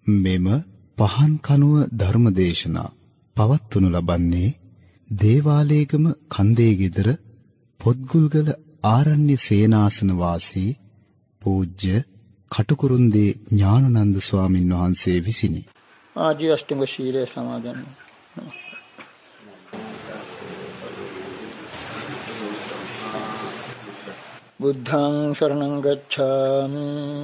මෙම පහන් කනුව ධර්මදේශනා පවත්වනු ලබන්නේ දේවාලේගම කන්දේ ගෙදර පොත්ගුල්ගල ආරණ්‍ය සේනාසන වාසී පූජ්‍ය කටුකුරුන්දී ඥානানন্দ ස්වාමින් වහන්සේ විසිනි. ආජි අෂ්ටම ශීලයේ සමාදන්. බුද්ධං शरणं गच्छामि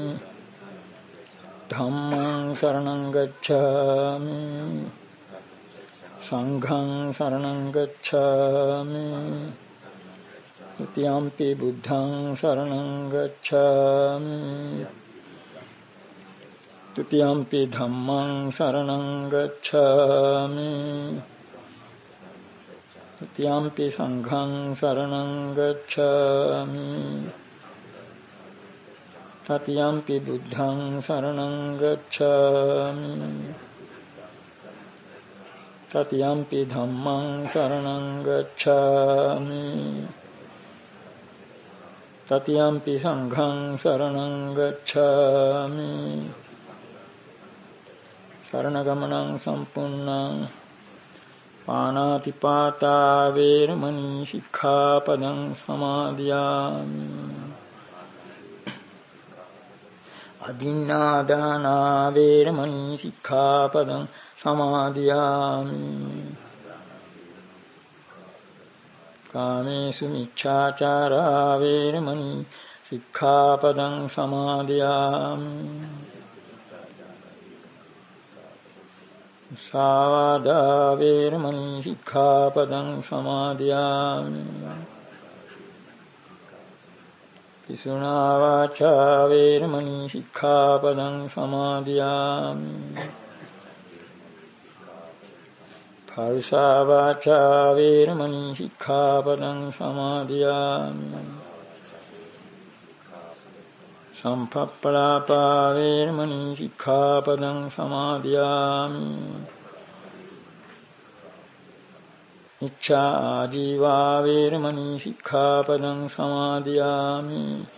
ධම්මං शरणं गच्छामि සංඝං शरणं गच्छामि द्वितीयंपि बुद्धं शरणं गच्छामि तृतीयंपि धम्मं शरणं गच्छामि तृतीयंपि संघं शरणं गच्छामि तृतीयंपि बुद्धं शरणं गच्छामि तृतीयंपि धम्मं शरणं गच्छामि तृतीयंपि संघं शरणं गच्छामि शरणगमनं संपूर्णं पाणातिपाता वेरमणि शिक्षापदं समादियामि अदिन्नादाना वेरमणि शिक्षापदं समादियामि कामेषु मिच्छाचारा वेरमणि शिक्षापदं समादियामि सावादा वेरमणि शिक्षापदं समादियामि पिसुना वाचा वेरमणि शिक्षापदं समादियामि फरुषा वाचा वेरमणि शिक्षापदं समादियामि संपप्पलापा वेरमणि शिक्षापदं समादियामि इच्छा आजीवा वेरमणि शिक्षापदं समादियामि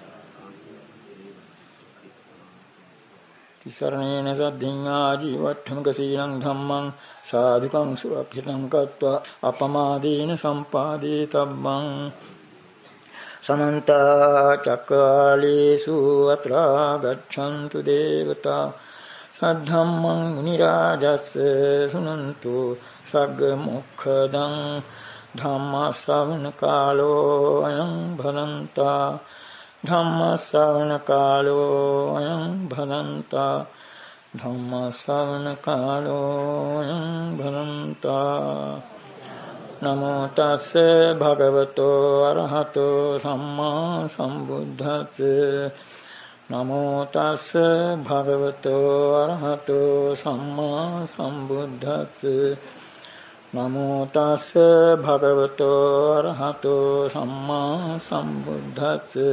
तिसरणेन सद्धिं आजीवट्ठमकशीलं धम्मं साधुकं सुरक्षितं कृत्वा अपमादेन सम्पादितव्यं समन्त चक्रालेषु अत्रा गच्छन्तु देवता सद्धम्मं मुनिराजस्य शृण्वन्तु सग्मुखदं धम्मश्रवणकालो अयं भदन्ता धम्मश्रवणकालो अयं भदन्ता धम्मश्रवणकालो अयं भदन्ता नमो तस्से भगवतो अरहतो सम्मा सम्बुद्धस्से नमो तस्से भगवतो अरहतो सम्मा सम्बुद्धस्से नमो तस्से भगवतो अरहतो सम्मा सम्बुद्धस्से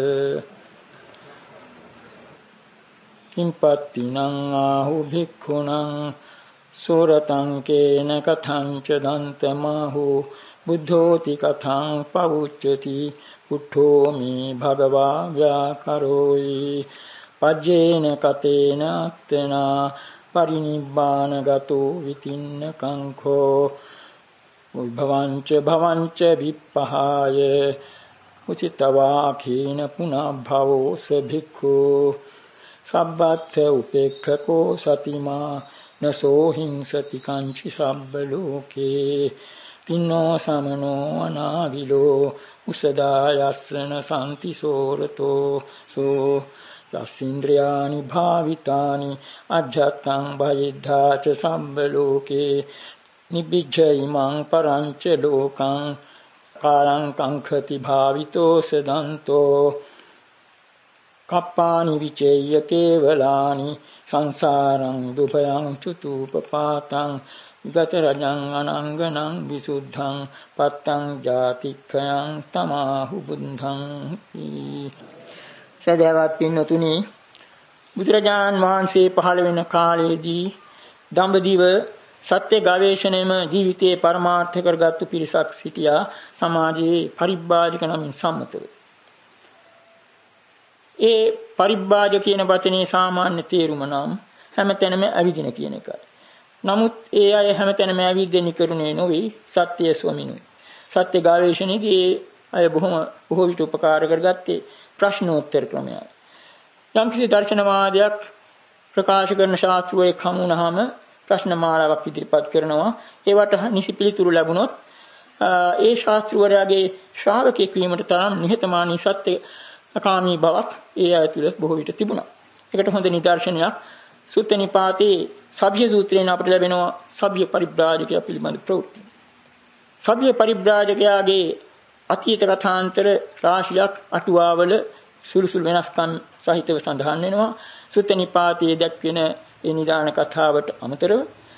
किंपत्तिनं आहु भिक्खुनं सुरतं केन कथञ्च दन्तमाहु बुद्धोति कथं पवुच्यति पुट्ठो मे भगवा व्याकरोयि पज्येन कतेन अत्तेना परिनिब्बानगतो वितिन्न कंखो उद्भवञ्च भवञ्च विप्पहाय उचितवाखेन पुनः भवो स भिक्खु सब्बत्थ उपेक्षको सतिमा नसो हिंसति कांचि सब्बलोके तिन्नो समनो अनाविलो उसदायस्न शांति सोरतो सो यस्इन्द्रियाणि भावितानि अध्यत्तं भयिद्धा च सब्बलोके निबिज्ज इमं परञ्च लोकं कालं कंखति भावितो सदन्तो कप्पानि विचेय केवलानि संसारं दुभयं चुतुपपातं गतरजं अनंगनं विशुद्धं पत्तं जातिक्षयं तमाहु बुद्धं සදහවත් පින්නතුනි බුදුරජාණන් වහන්සේ පහළ වෙන කාලයේදී දඹදිව සත්‍ය ගවේෂණයම ජීවිතයේ පරමාර්ථ කරගත්තු පිරිසක් සිටියා සමාජයේ පරිබ්බාජක නමින් සම්මතව. ඒ පරිබ්බාජ කියන වචනේ සාමාන්‍ය තේරුම නම් හැමතැනම ඇවිදින කියන එකයි. නමුත් ඒ අය හැමතැනම ඇවිදින්න කරුණේ නොවේ සත්‍ය ස්වමිනුයි. සත්‍ය ගවේෂණයේදී අය බොහෝ විට උපකාර කරගත්තේ ප්‍රශ්නෝත්තර ක්‍රමයයි. යම්කිසි දර්ශනවාදයක් ප්‍රකාශ කරන ශාස්ත්‍රවේක් හමු වුණාම ප්‍රශ්න මාලාවක් ඉදිරිපත් කරනවා. ඒවට නිසි පිළිතුරු ලැබුණොත් ඒ ශාස්ත්‍රවරයාගේ ශ්‍රාවකෙක් වීමට තරම් නිහතමානී සත්‍යකාමී බවක් ඒ අය තුළ බොහෝ විට තිබුණා. ඒකට හොඳ නිදර්ශනයක් සුත්ත නිපාතේ සභ්‍ය සූත්‍රයෙන් අපිට ලැබෙනවා සභ්‍ය පරිබ්‍රාජකයා පිළිබඳ ප්‍රවෘත්ති. සභ්‍ය පරිබ්‍රාජකයාගේ අතීත කථාන්තර රාශියක් අටුවාවල සුළුසුළු වෙනස්කම් සහිතව සඳහන් වෙනවා. සුත්ත නිපාතයේ දැක්වෙන ඒ නිදාන කතාවට අමතරව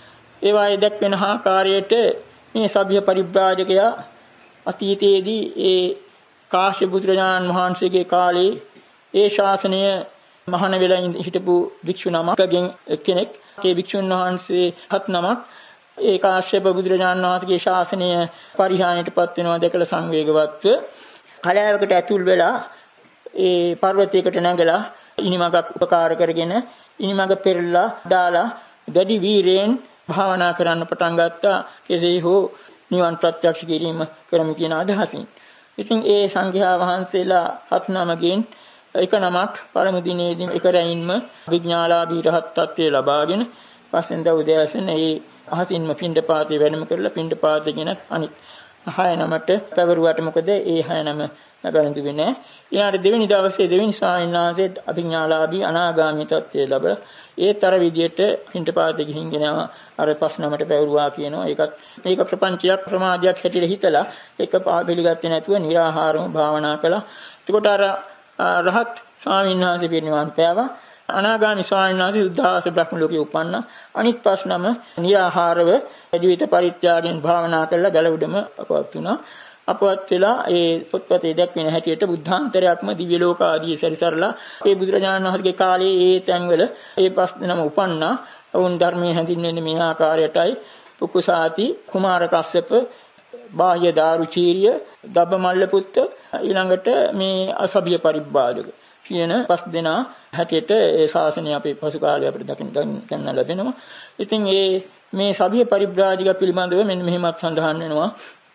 ඒවායේ දැක්වෙන ආකාරයට මේ සභ්‍ය පරිබ්‍රාජකයා අතීතයේදී ඒ කාශ්‍යප බුදුරජාණන් වහන්සේගේ කාලේ ඒ ශාසනය මහාන වෙලා හිටපු භික්ෂු නමකගෙන් කෙනෙක් ඒ භික්ෂුන් වහන්සේ 7 නමක් ඒ කාශ්‍යප බුදුරජාණන් වහන්සේගේ ශාසනය පරිහානියටපත් වෙනවා දැකලා සංවේගවත්ව කලාවකට ඇතුල් වෙලා ඒ පර්වතයකට නැගලා ඉනිමඟක් උපකාර කරගෙන ඉනිමඟ පෙරලා දාලා දැඩි වීරයෙන් භාවනා කරන්න පටන් ගත්තා. කෙසේ හෝ නිවන් ප්‍රත්‍යක්ෂ කිරීම කරමු කියන අදහසින්. ඉතින් ඒ සංඝයා වහන්සේලා 7 නමකින් එක නමක් පළමු දිනේදී එක රැයින්ම විඥාලාභී රහත් ත්වයේ ලබාගෙන පස්සෙන් දා උදෑසන ඒ අහසින්ම පිණ්ඩපාතේ වැඩම කරලා පිණ්ඩපාතේ කියන අනිත් 6 නමට පැවරුවාට මොකද ඒ 6 නම ගණන් දුන්නේ නැහැ. ඊළඟ දෙවෙනි දවසේ දෙවෙනි ස්වාමීන් වහන්සේ අභිඥාලාභී අනාගාමී ත්වයේ ලැබලා ඒතර විදියට පිණ්ඩපාතේ ගිහින් ගෙනවා අර 5 නමට පැවරුවා කියනවා. මේක ප්‍රපංචයක් ප්‍රමාදයක් හැටියට හිතලා ඒක පිළිගත්තේ නැතුව निराහාරව භාවනා කළා. එතකොට අර රහත් ස්වාමීන් වහන්සේ පිරිනිවන් පෑවා. අනාගාමී ස්වාමීන් වහන්සේ සුද්ධාවාස බ්‍රහ්ම ලෝකේ උපන්නා. අනිත් 5 නම निराහාරව ජීවිත පරිත්‍යාගයෙන් භාවනා කළා ගලවුඩම අපවත් වුණා. අපවත් වෙලා ඒ පොත්පතේ දැක්වෙන හැටියට බුද්ධාන්තරයක්ම දිව්‍ය ලෝක ආදී සැරිසරලා ඒ බුදුරජාණන් වහන්සේගේ කාලේ ඒ තැන්වල ඒ 5 නම උපන්නා. වුන් ධර්මයේ හැඳින්වෙන්නේ මේ ආකාරයටයි. පුකුසාති කුමාර කස්සප බාහ්‍ය දාරුචීරිය දබ්බමල්ල පුත්ත ඊළඟට මේ අසභ්‍ය පරිබ්බාජක කියන 5 දෙනා හැටියට ඒ ශාසනය අපේ පසු කාලේ අපිට දකින්න ලැබෙනවා. ඉතින් මේ සභ්‍ය පරිබ්‍රාජක පිළිබඳව මෙන්න මෙහෙමත් සඳහන් වෙනවා.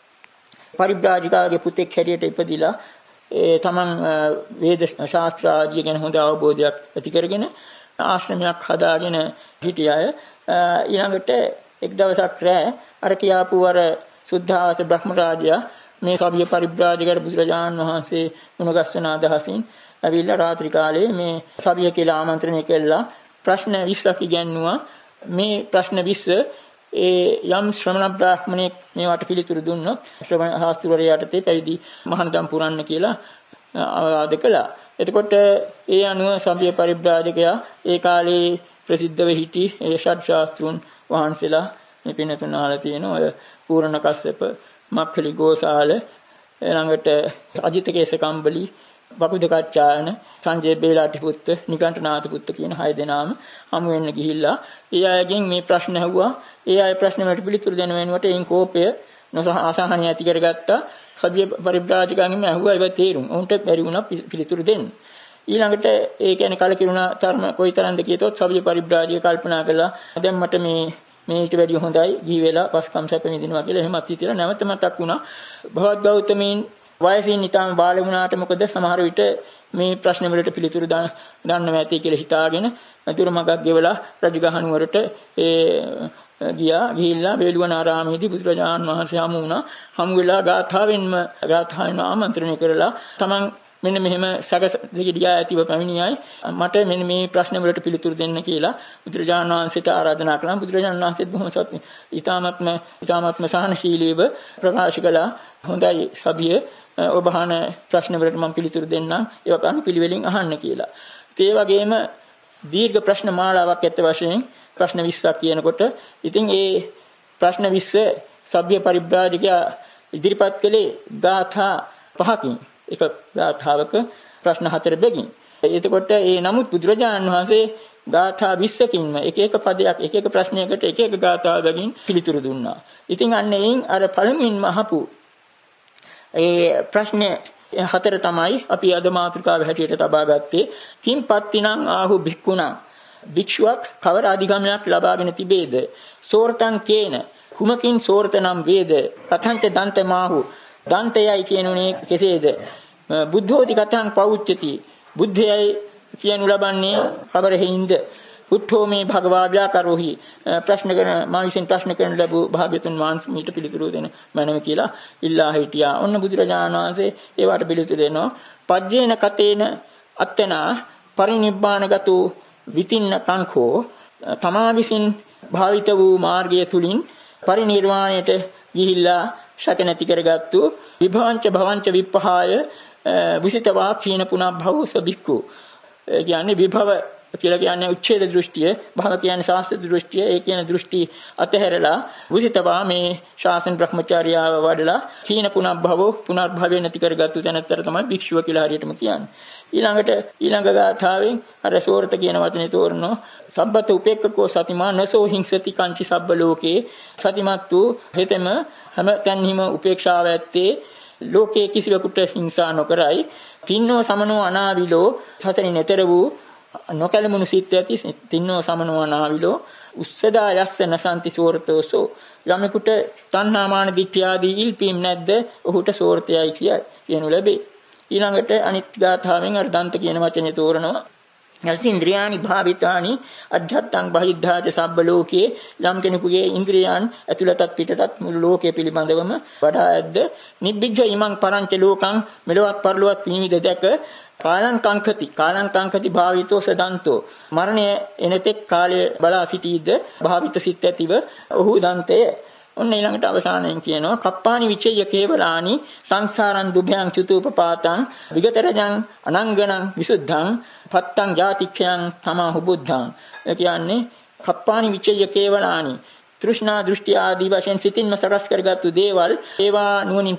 පරිබ්‍රාජිකාගේ පුතෙක් හැටියට ඉපදිලා තමන් වේද ශාස්ත්‍ර ආදී ගැන හොඳ අවබෝධයක් ඇති කරගෙන ආශ්‍රමයක් හදාගෙන හිටිය අය ඊළඟට එක් දවසක් රෑ අර කියාපු අර සුද්ධාවාස බ්‍රහ්ම රාජයා මේ සභ්‍ය පරිබ්‍රාජකයට බුදුරජාණන් වහන්සේ මුණගස්සන අදහසින් ඇවිල්ලා රාත්‍රී කාලේ මේ සභ්‍ය කියලා ආමන්ත්‍රණය කළා. ප්‍රශ්න 20ක් ඉගැන්නුවා. මේ ප්‍රශ්න 20 යම් ශ්‍රමණ බ්‍රාහ්මණයෙක් මේවට පිළිතුරු දුන්නොත් ශ්‍රමණ ශාස්ත්‍රවරයාට පැවිදි මහානදම් පුරන්න කියලා ආවාද කළා. එතකොට ඒ අනුව සභ්‍ය පරිබ්‍රාජකයා ඒ කාලේ ප්‍රසිද්ධව සිටි ඒ ෂඩ් ශාස්ත්‍රුන් වහන්සේලා මේ පින්නතුන් අහලා තියෙනවා. ඔය පූර්ණ කස්සප, මක්ඛලි ගෝසාල, ළඟට අජිත කේසකම්බලි, වකුදකච්චායන, සංජය බේලාටි පුත්ත, නිකණ්ඨනාථ පුත්ත කියන 6 දෙනාම හමු වෙන්න ගිහිල්ලා ඒ අයගෙන් මේ ප්‍රශ්න ඇහුවා. ඒ අය ප්‍රශ්න වලට පිළිතුරු දෙන වෙනුවට එයින් කෝපය අසහනය ඇති කරගත්තා. සභ්‍ය පරිබ්‍රාජකයන්ගෙන් ඇහුවා ඒවා තේරුම්. උන්ට බැරි වුණා පිළිතුරු දෙන්න. ඊළඟට ඒ කියන්නේ කලකිරුණා තරම කොයිතරම්ද කියතොත් සභ්‍ය පරිබ්‍රාජක කල්පනා කළා දැන් මට මේට වැඩිය හොඳයි ජී වෙලා පස්කම් සැප විඳිනවා කියලා එහෙමත් හිතලා නැවත මතක් වුණා. භවත් ගෞතමීන් වයසින් ඊටම බාල වුණාට මොකද සමහර විට මේ ප්‍රශ්න වලට පිළිතුරු දන්නව ඇති කියලා හිතාගෙන දුරමගක් ගෙවලා රජගහනුවරට ගිහිල්ලා වේළුවනාරාමයේදී බුදුරජාණන් වහන්සේ හමු වුණා. හමු වෙලා ගාථාවෙන් ආමන්ත්‍රණය කරලා තමන් මෙන්න මෙහෙම සැකසෙකියා ඇතිව පැමිණියයි මට මෙන්න මේ ප්‍රශ්න වලට පිළිතුරු දෙන්න කියලා බුදුරජාණන් වහන්සේට ආරාධනා කළා. බුදුරජාණන් වහන්සේත් බොහොම ඊ타ත්ම සහනශීලීව ප්‍රකාශ කළා. හොඳයි සභිය ඔබ අහන ප්‍රශ්න වලට මම පිළිතුරු දෙන්නම්. ඒවා කන්න පිළිවෙලින් අහන්න කියලා. ඒ වගේම දීර්ඝ ප්‍රශ්න මාලාවක් ඇත්ත වශයෙන් ප්‍රශ්න 20ක් කියනකොට ඉතින් ඒ ප්‍රශ්න 20 සභ්‍ය පරිබ්‍රාජකයා ඉදිරිපත් කළේ ගාථා 5කින්. එක ගාථාවක ප්‍රශ්න 4 බැගින්. එතකොට නමුත් බුදුරජාණන් වහන්සේ ගාථා 20කින්ම එක පදයක් එක ප්‍රශ්නයකට එක ගාථාවකින් පිළිතුරු දුන්නා. ඉතින් අන්න එයින් අර පළමුවෙන්ම අහපු ප්‍රශ්න 4 තමයි අපි අද මාතෘකාව හැටියට තබා ගත්තේ. කිම්පත්තිනං ආහු භික්ඛුණං භික්ෂුවක් කවර අධිගමනයක් ලබාගෙන තිබේද? සෝර්තං කේන කුමකින් සෝර්තනම් වේද? කතංච දන්තමාහු දන්තයයි කියනුනේ කෙසේද? බුද්ධෝති කතං පෞච්චති බුද්ධයයි කියනු ලබන්නේ කවරෙහිඳ? උත්තෝ මේ භගවා ව්‍යාකරෝහි ප්‍රශ්න කරන මා විසින් ප්‍රශ්න කරන ලැබූ භාග්‍යතුන් වහන්සේ මීට පිළිතුරු දෙන මනම කියලා ඉල්ලා හිටියා. ඔන්න බුදුරජාණන් වහන්සේ ඒවට පිළිතුරු දෙනවා. පජ්ජේන කතේන අත්තනා පරිනිබ්බානගතු විතින්න කංඛෝ තමා විසින් භාවිත වූ මාර්ගය තුලින් පරිනිර්වාණයට ගිහිල්ලා ශක නැති කරගත්තු විභවංච භවංච විප්පහාය විසිතවා කීන පුනබ්භව සබික්කු. කියන්නේ විභව කියලා කියන්නේ උච්ඡේද දෘෂ්ටිය, භව කියන්නේ ශාස්ත්‍ර දෘෂ්ටිය. ඒ කියන දෘෂ්ටි අතහැරලා විසිතවා මේ ශාසන බ්‍රහ්මචාර්යාව වඩලා කීන පුනබ්භව පුනර්භවය නැති කරගත්තු තැනත්තර තමයි භික්ෂුව කියලා හරියටම කියන්නේ. ඊළඟ ගාථාවෙන් අර සෝර්ත කියන වචනේ තෝරනවා. සබ්බත උපේක්ඛකෝ සතිමා නසෝ හිංසති කංචි සබ්බ ලෝකේ. සතිමත් වූ හෙතෙම හැම තැන්හිම උපේක්ෂාව ඇත්තේ ලෝකේ කිසිවෙකුට හිංසා නොකරයි. තින්නෝ සමනෝ අනාවිලෝ සතරින් එතර වූ නොකලමුණු සිත් ඇති තින්නෝ සමනෝ අනාවිලෝ උස්සදා යස්ස නසන්ති සෝර්තෝසෝ. යමෙකුට තණ්හා මාන දිට්ඨිය ආදී ඉල්පීම් නැද්ද? ඔහුට සෝර්තයයි කියනු ලැබේ. ඊළඟට අනිත් ගාථාවෙන් අර දන්ත කියන වචනේ තෝරනවා. යසින්ද්‍රියානි භාවිතානි අධ්‍යත්තං බහිද්ධාච සබ්බ ලෝකේ. යම් කෙනෙකුගේ ඉන්ද්‍රියයන් ඇතුළතත් පිටතත් මුළු ලෝකයේ පිළිබඳවම වඩා ඇද්ද? නිබ්බිජ්ජ ඉමං පරංච ලෝකං මෙලොවත් පරලොවත් විනිවිද දැක කාලං කංකති භාවිතෝ සදන්තෝ. මරණය එනතෙක් කාලය බලා සිටීද භාවිත සිත් ඇතිව ඔහු දන්තය. ඔන්න ඊළඟට අවසානයෙන් කියනවා කප්පානි විචේය කේවලානි සංසාරං දුභයං චුතූපපාතං විගතරජං අනංගණං විසුද්ධං පත්තං ජාතික්ඛයං තමාහු බුද්ධං. ඒ කියන්නේ කප්පානි විචේය කේවලානි තෘෂ්ණා දෘෂ්ටි ආදී වශයෙන් සිතින්ම සකස් කරගත්තු දේවල් ඒවා නුවණින්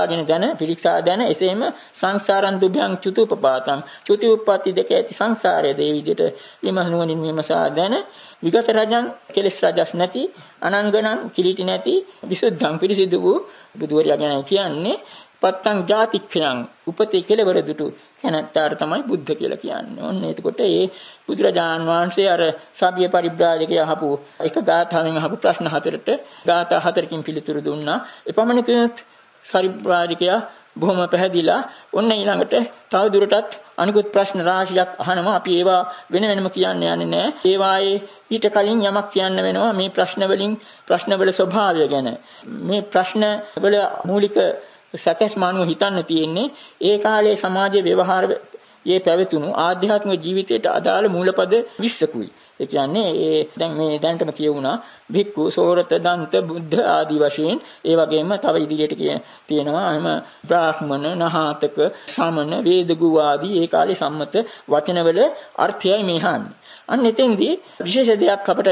පිරික්සා දැන එසේම සංසාරං දුභයං චුතූපපාතං චුති උප්පත්ති දෙක ඇති සංසාරයේ දේ විදිහට නුවණින් විමසා දැන විගත රජං කෙලස් රජස් නැති අනංගණං කිලිටි නැති විසුද්ධං පිරිසිදු වූ බුදුවරයා ගැන කියන්නේ පත්තං ජාතික්ඛයං උපතේ කෙලවර දුටු කෙනත්තාර තමයි බුද්ධ කියලා කියන්නේ. ඔන්න එතකොට මේ බුදුරජාන් වහන්සේ අර සබ්බිය පරිබ්‍රාජකයා අහපු එක ගාථාවෙන් අහපු ප්‍රශ්න හතරට ගාථා හතරකින් පිළිතුරු දුන්නා. එපමණකින් පරිබ්‍රාජකයා බොහොම පැහැදිලා ඔන්න ඊළඟට තව දුරටත් අනිකුත් ප්‍රශ්න රාශියක් අහනවා. අපි ඒවා වෙනම කියන්න යන්නේ නැහැ. ඒවායේ ඊට කලින් යමක් කියන්න වෙනවා මේ ප්‍රශ්නවල ස්වභාවය ගැන. මේ ප්‍රශ්නවල මූලික සැකස්මානුව හිතන්න තියෙන්නේ ඒ කාලේ සමාජයේ ව්‍යවහාරයේ පැවතුණු ආධ්‍යාත්මික ජීවිතයට අදාළ මූලපද 20කුයි. ඒ කියන්නේ දැන් මේ දැනටම කියවුණා භික්ඛු සෝරත දන්ත බුද්ධ ආදී වශයෙන් ඒ වගේම තව ඉදිරියට තියෙනවා එහෙම බ්‍රාහ්මණ නහාතක සමන වේදගු ආදී ඒ කාලේ සම්මත වචනවල අර්ථයයි මේහන්නේ. අන්න එතෙන්දී විශේෂ දෙයක් අපට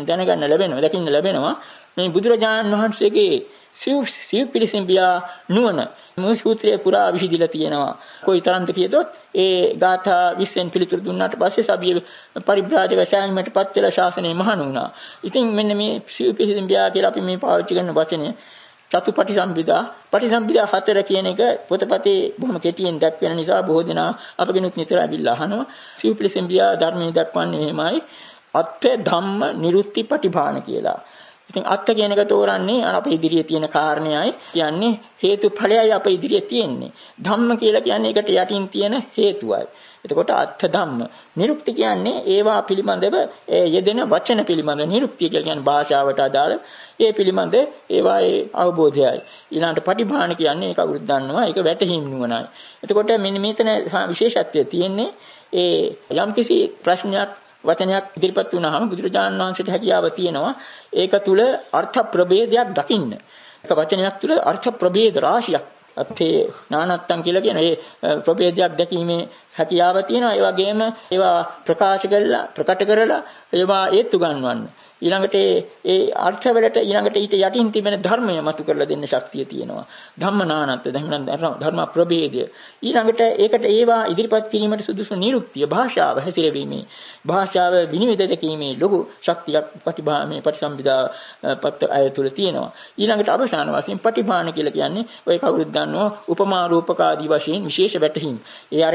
දකින්න ලැබෙනවා මේ බුදුරජාණන් වහන්සේගේ සිව් පිළිසිඹියා නුවණ මේ සූත්‍රයේ පුරා විහිදිලා තියෙනවා. කොයිතරම්ද කියතොත් ඒ ගාථා 20න් පිළිතුරු දුන්නාට පස්සේ සබ්බිය පරිබ්‍රාජක සෑමීමටපත් වෙලා ශාසනය මහාන වුණා. ඉතින් මෙන්න මේ සිව් පිළිසිඹියා කියලා අපි මේ පාවිච්චි කරන වචනය පටිසම්භිදා 4 කියන එක පොතපතේ බොහොම කෙටියෙන් දක්වන නිසා බොහෝ දෙනා අපගෙනුත් නිතර අවිල්ලා අහනවා. සිව් පිළිසිඹියා ධර්මයේ දක්වන්නේ එහෙමයි. අත්ථ ධම්ම නිරුත්ති පටිභාන කියලා. ඉතින් අත්ථ කියන එක තෝරන්නේ අපේ ඉදිරියේ තියෙන කාරණේයි කියන්නේ හේතුඵලයයි අපේ ඉදිරියේ තියෙන්නේ. ධම්ම කියලා කියන්නේ ඒකට යටින් තියෙන හේතුවයි. එතකොට අත්ථ ධම්ම. නිරුක්ති කියන්නේ ඒවා පිළිබඳව යෙදෙන වචන පිළිබඳ නිරුක්තිය කියලා කියන්නේ භාෂාවට අදාළ ඒ පිළිබඳ ඒවායේ අවබෝධයයි. ඊළඟට පටිභාන කියන්නේ ඒක අවුරුද්ද දන්නවා ඒක වැටහීම් නුවණයි. එතකොට මෙන්න මේතන විශේෂත්වය තියෙන්නේ යම්කිසි ප්‍රශ්නයක් වචනයක් ඉදිරිපත් වුණාම බුදුරජාණන් වහන්සේට හැකියාව තියෙනවා ඒක තුල අර්ථ ප්‍රභේදයක් දකින්න. එක වචනයක් තුල අර්ථ ප්‍රභේද රාශියක් අත්තේ නානත්තම් කියලා කියන ඒ ප්‍රභේදයක් දැකීමේ හැකියාව තියෙනවා. ඒ වගේම ඒවා ප්‍රකට කරලා ඒවා ඒත්තු ගන්නවන්න. ඊළඟට ඒ අර්ථවලට ඊළඟට ඊට යටින් තිබෙන ධර්මය මතු කරලා දෙන්න ශක්තිය තියෙනවා. ධම්මනානත්ත ධර්ම ප්‍රභේදය. ඊළඟට ඒකට ඒවා ඉදිරිපත් කිරීමට සුදුසු නිරුක්තිය භාෂාව හැසිරවීමේ භාෂාව විනිවිද දැකීමේ ලොකු ශක්තියක් පටිසම්භිදා පත් අය තුළ තියෙනවා. ඊළඟට අවසාන වශයෙන් පටිභාන කියලා කියන්නේ ඔය කවුරුත් දන්නවා උපමා රූපක ආදී වශයෙන් විශේෂ වැටහීම්. ඒ අර කියාපු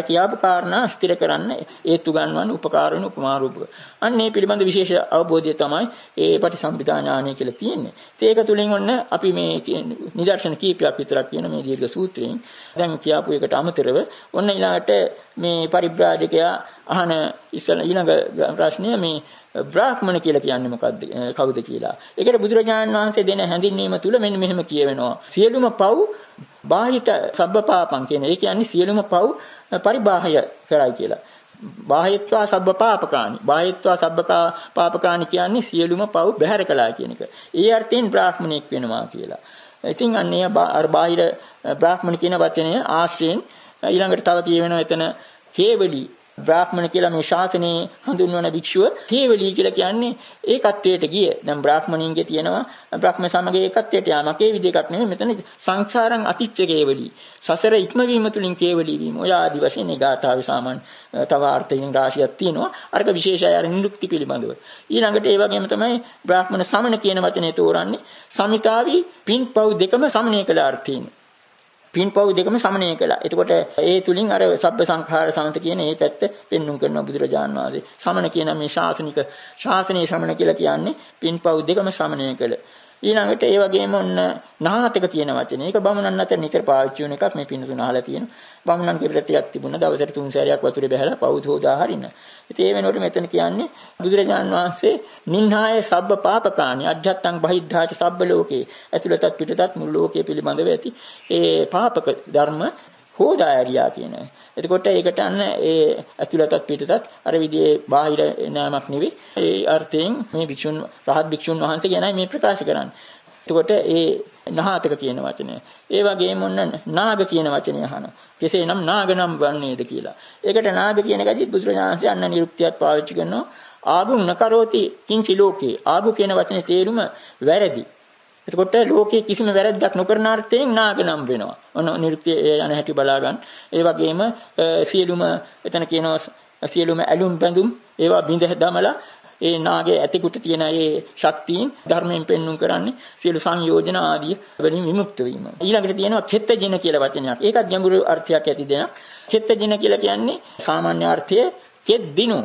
කාරණා ස්ථිර කරන්න හේතු ගන්නවන උපකාර වෙන උපමා රූපක. අන්න මේ පිළිබඳ විශේෂ අවබෝධය තමයි ඒ පටිසම්භිදා ඥානය කියලා තියෙන්නේ. ඒක තුලින් ඔන්න අපි මේ නිදර්ශන කීපයක් විතරක් කියන මේ දීර්ඝ සූත්‍රයෙන් දැන් කියාපු එකට අමතරව ඔන්න ඊළඟට මේ පරිබ්‍රාජකයා අහන ඊළඟ ප්‍රශ්නය මේ බ්‍රාහ්මණ කියලා කියන්නේ මොකද්ද කවුද කියලා. ඒකට බුදුරජාණන් වහන්සේ දෙන හැඳින්වීම තුල මෙන්න මෙහෙම කියවෙනවා. සියලුම පව් බාහිත සබ්බපාපං කියන. ඒ කියන්නේ සියලුම පව් පරිබාහය කරයි කියලා. බාහිත්වා සබ්බපාපකානි. බාහිත්වා සබ්බපාපකානි කියන්නේ සියලුම පව් බැහැර කළා කියන එක. ඒ අර්ථයෙන් බ්‍රාහ්මණෙක් වෙනවා කියලා. ඉතින් අන්නේ අර බාහිර බ්‍රාහ්මණ කියන වචනය ආශ්‍රයෙන් ඊළඟට තව කියවෙනවා එතන කේවලී බ්‍රාහ්මණ කියලා මේ ශාසනයේ හඳුන්වන භික්ෂුව කේවලී කියලා කියන්නේ ඒකත්වයට ගිය. දැන් බ්‍රාහ්මණයින්ගේ තියෙනවා බ්‍රාහ්ම සමගයේ ඒකත්වයට යාමක්. ඒ විදිහකට නෙමෙයි මෙතන සංසාරං අතිච්ච කේවලී. සසර ඉක්මවීම තුලින් කේවලී වීම. ඔය ආදි වශයෙන් මේ ගාථාවේ සාමාන්‍ය තව අර්ථයෙන් රාශියක් තියෙනවා. අරක විශේෂය අර නිරුක්ති පිළිබඳව. ඊළඟට ඒ වගේම තමයි බ්‍රාහ්මණ සමන කියන වචනේ තෝරන්නේ. සමිතාවි පින්පව් දෙකම සමනය කළ අර්ථයෙන්. පින්පව් දෙකම සමනය කළා. එතකොට ඒ තුලින් අර සබ්බ සංඛාර සමත කියන මේ පැත්ත පෙන්눔 කරනවා බුදුරජාණන් වහන්සේ. සමන කියන මේ ශාසනීය ශ්‍රමණ කියලා කියන්නේ පින්පව් දෙකම සමනය කළ. ඊළඟට ඒ වගේම ඔන්න නාහතක කියන වචනේ. ඒක බමුණන් අතර නිතර පාවිච්චි වෙන එකක් මේ පින්තුන අහලා තියෙනවා. බමුණන්ගේ ප්‍රතියක් තිබුණා. දවසට 3 සැරයක් වතුරේ බහැලා පව් හොදා හරින්න. ඉතින් ඒ වෙනකොට මෙතන කියන්නේ බුදුරජාණන් වහන්සේ නින්හාය සබ්බ පාපකානි අජ්ජත්තං බහිද්ධාච සබ්බ ලෝකේ. ඇතුළතත් පිටතත් මුළු ලෝකයේ පිළිබඳව ඇති ඒ පාපක ධර්ම හොදා ඇරියා කියන. එතකොට ඒකට අන්න ඒ ඇතුළතත් පිටතත් අර විදිහේ බාහිර නෑමක් නෙවෙයි. ඒ අර්ථයෙන් මේ භික්ෂුන් රහත් භික්ෂුන් වහන්සේ ගැනයි මේ ප්‍රකාශ කරන්නේ. එතකොට ඒ නහතක කියන වචනය. ඒ වගේම ඔන්න නාග කියන වචනය අහනවා. කෙසේනම් නාගනම් වන්නේද කියලා. ඒකට නාග කියන එකදී බුදුරජාණන් වහන්සේ අන්න නිරුක්තියක් පාවිච්චි කරනවා. ආගුම් නකරෝති කිංචි ලෝකේ. ආගු කියන වචනේ තේරුම වැරදි. එතකොට ලෝකයේ කිසිම වැරද්දක් නොකරන අර්ථයෙන් නාගනම් වෙනවා. ඔන්න නිරුක්තිය යන හැටි බලා ගන්න. ඒ වගේම සියලුම එතන කියනවා සියලුම ඇලුම් බැඳුම් ඒවා බිඳ දමලා ඒ නාගයේ ඇතිකුට තියෙන ඒ ශක්තියින් ධර්මයෙන් පෙන්눔 කරන්නේ සියලු සංයෝජන ආදී වලින් විමුක්ත වීම. ඊළඟට තියෙනවා කෙත්තජින කියලා වචනයක්. ඒකත් ගැඹුරු අර්ථයක් ඇති දෙයක්. කෙත්තජින කියලා කියන්නේ සාමාන්‍ය අර්ථය කෙද්දිනු.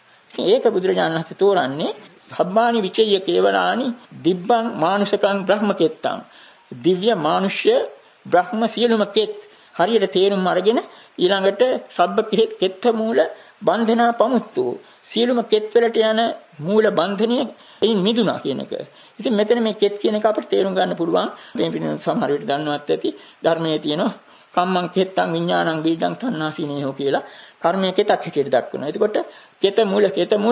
ඒක බුදුරජාණන් වහන්සේ තෝරන්නේ සබ්බානි විචය කේවලානි දිබ්බං මානුෂකං බ්‍රහ්මකෙත්තං. දිව්‍ය මානුෂ්‍ය බ්‍රහ්ම සියලුම කෙත් හරියට තේරුම් අරගෙන ඊළඟට සබ්බ කෙත්ත මූල බන්ධනා පමුත්තු සියලුම කෙත් වලට යන මූල බන්ධනය එයින් මිදුණා කියන එක. ඉතින් මෙතන මේ කෙත් කියන එක අපිට තේරුම් ගන්න පුළුවන්. මේ පිටින් සමහර විට දන්නවත් ඇති ධර්මයේ තියෙනවා කම්මං කෙත්තං විඥානං බීජං තණ්හාසීනේහෝ කියලා කර්මයේ කෙතක් හැටියට දක්වනවා. එතකොට කෙත මුල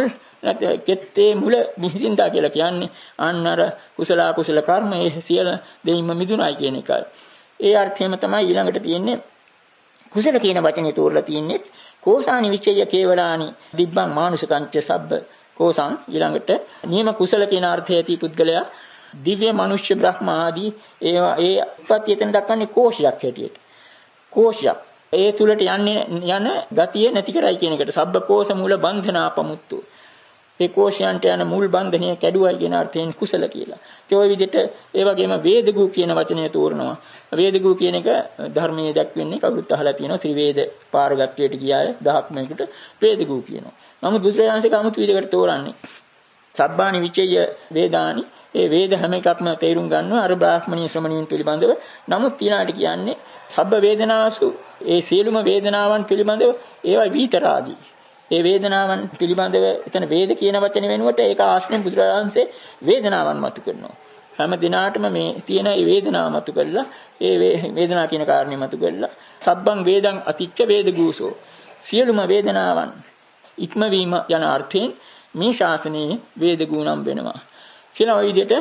කෙත්තේ මුල මිහිඳා කියලා කියන්නේ අන්නර කුසල කුසල කර්ම ඒ සියල දෙයින්ම මිදුණයි කියන එකයි. ඒ අර්ථයම තමයි ඊළඟට තියෙන්නේ කුසල කියන වචනේ තෝරලා තියෙන්නේ කෝසානි විචය කේවලානි දිබ්බං මානුෂකංච සබ්බ කෝසං. ඊළඟට නියම කුසල කියන අර්ථය ඇති පුද්ගලයා දිව්‍ය මනුෂ්‍ය බ්‍රහ්ම ආදී ඒවා ඒ උපත් එතන දක්වන්නේ කෝෂයක් හැටියට. කෝෂයක් ඒ තුලට යන ගතිය නැති කරයි කියන එකට සබ්බ කෝෂ මූල බන්ධනාපමුත්තු. ඒ කෝෂයන්ට යන මුල් බන්ධනය කැඩුවයි කියන අර්ථයෙන් කුසල කියලා. ඒ ඔය විදිහට ඒ වගේම වේදගු කියන වචනය තෝරනවා. වේදගු කියන එක ධර්මයේ දක්වන්නේ කවුරුත් අහලා තියෙනවා ත්‍රිවේද පාරගත්වයට ගියාය 1000ක් මේකට වේදගු කියනවා. නමුත් බුදුරජාණන්සේ කමුතු විදිහකට තෝරන්නේ සබ්බානි විචය වේදානි. ඒ වේද හැම එකක්ම තේරුම් ගන්නවා අර බ්‍රාහ්මණීය ශ්‍රමණීන් පිළිබඳව. නමුත් ඊළාට කියන්නේ සබ්බ වේදනාසු ඒ සියලුම වේදනාවන් පිළිබඳව ඒවා විතරාගී. ඒ වේදනාවන් පිළිබඳව එතන වේද කියන වචනේ වෙනුවට ඒක ආශ්‍රයෙන් බුදුරජාණන්සේ වේදනාවන් මතු කරනවා. හැම දිනාටම මේ තියෙන මේ වේදනාව මතු කරලා ඒ වේදනාව කියන කාරණේ මතු කරලා සබ්බං වේදං අතිච්ච වේදගූසෝ සියලුම වේදනාවන් ඉක්මවීම යන අර්ථයෙන් මේ ශාසනයේ වේදගුණම් වෙනවා. කියලා ওই විදිහට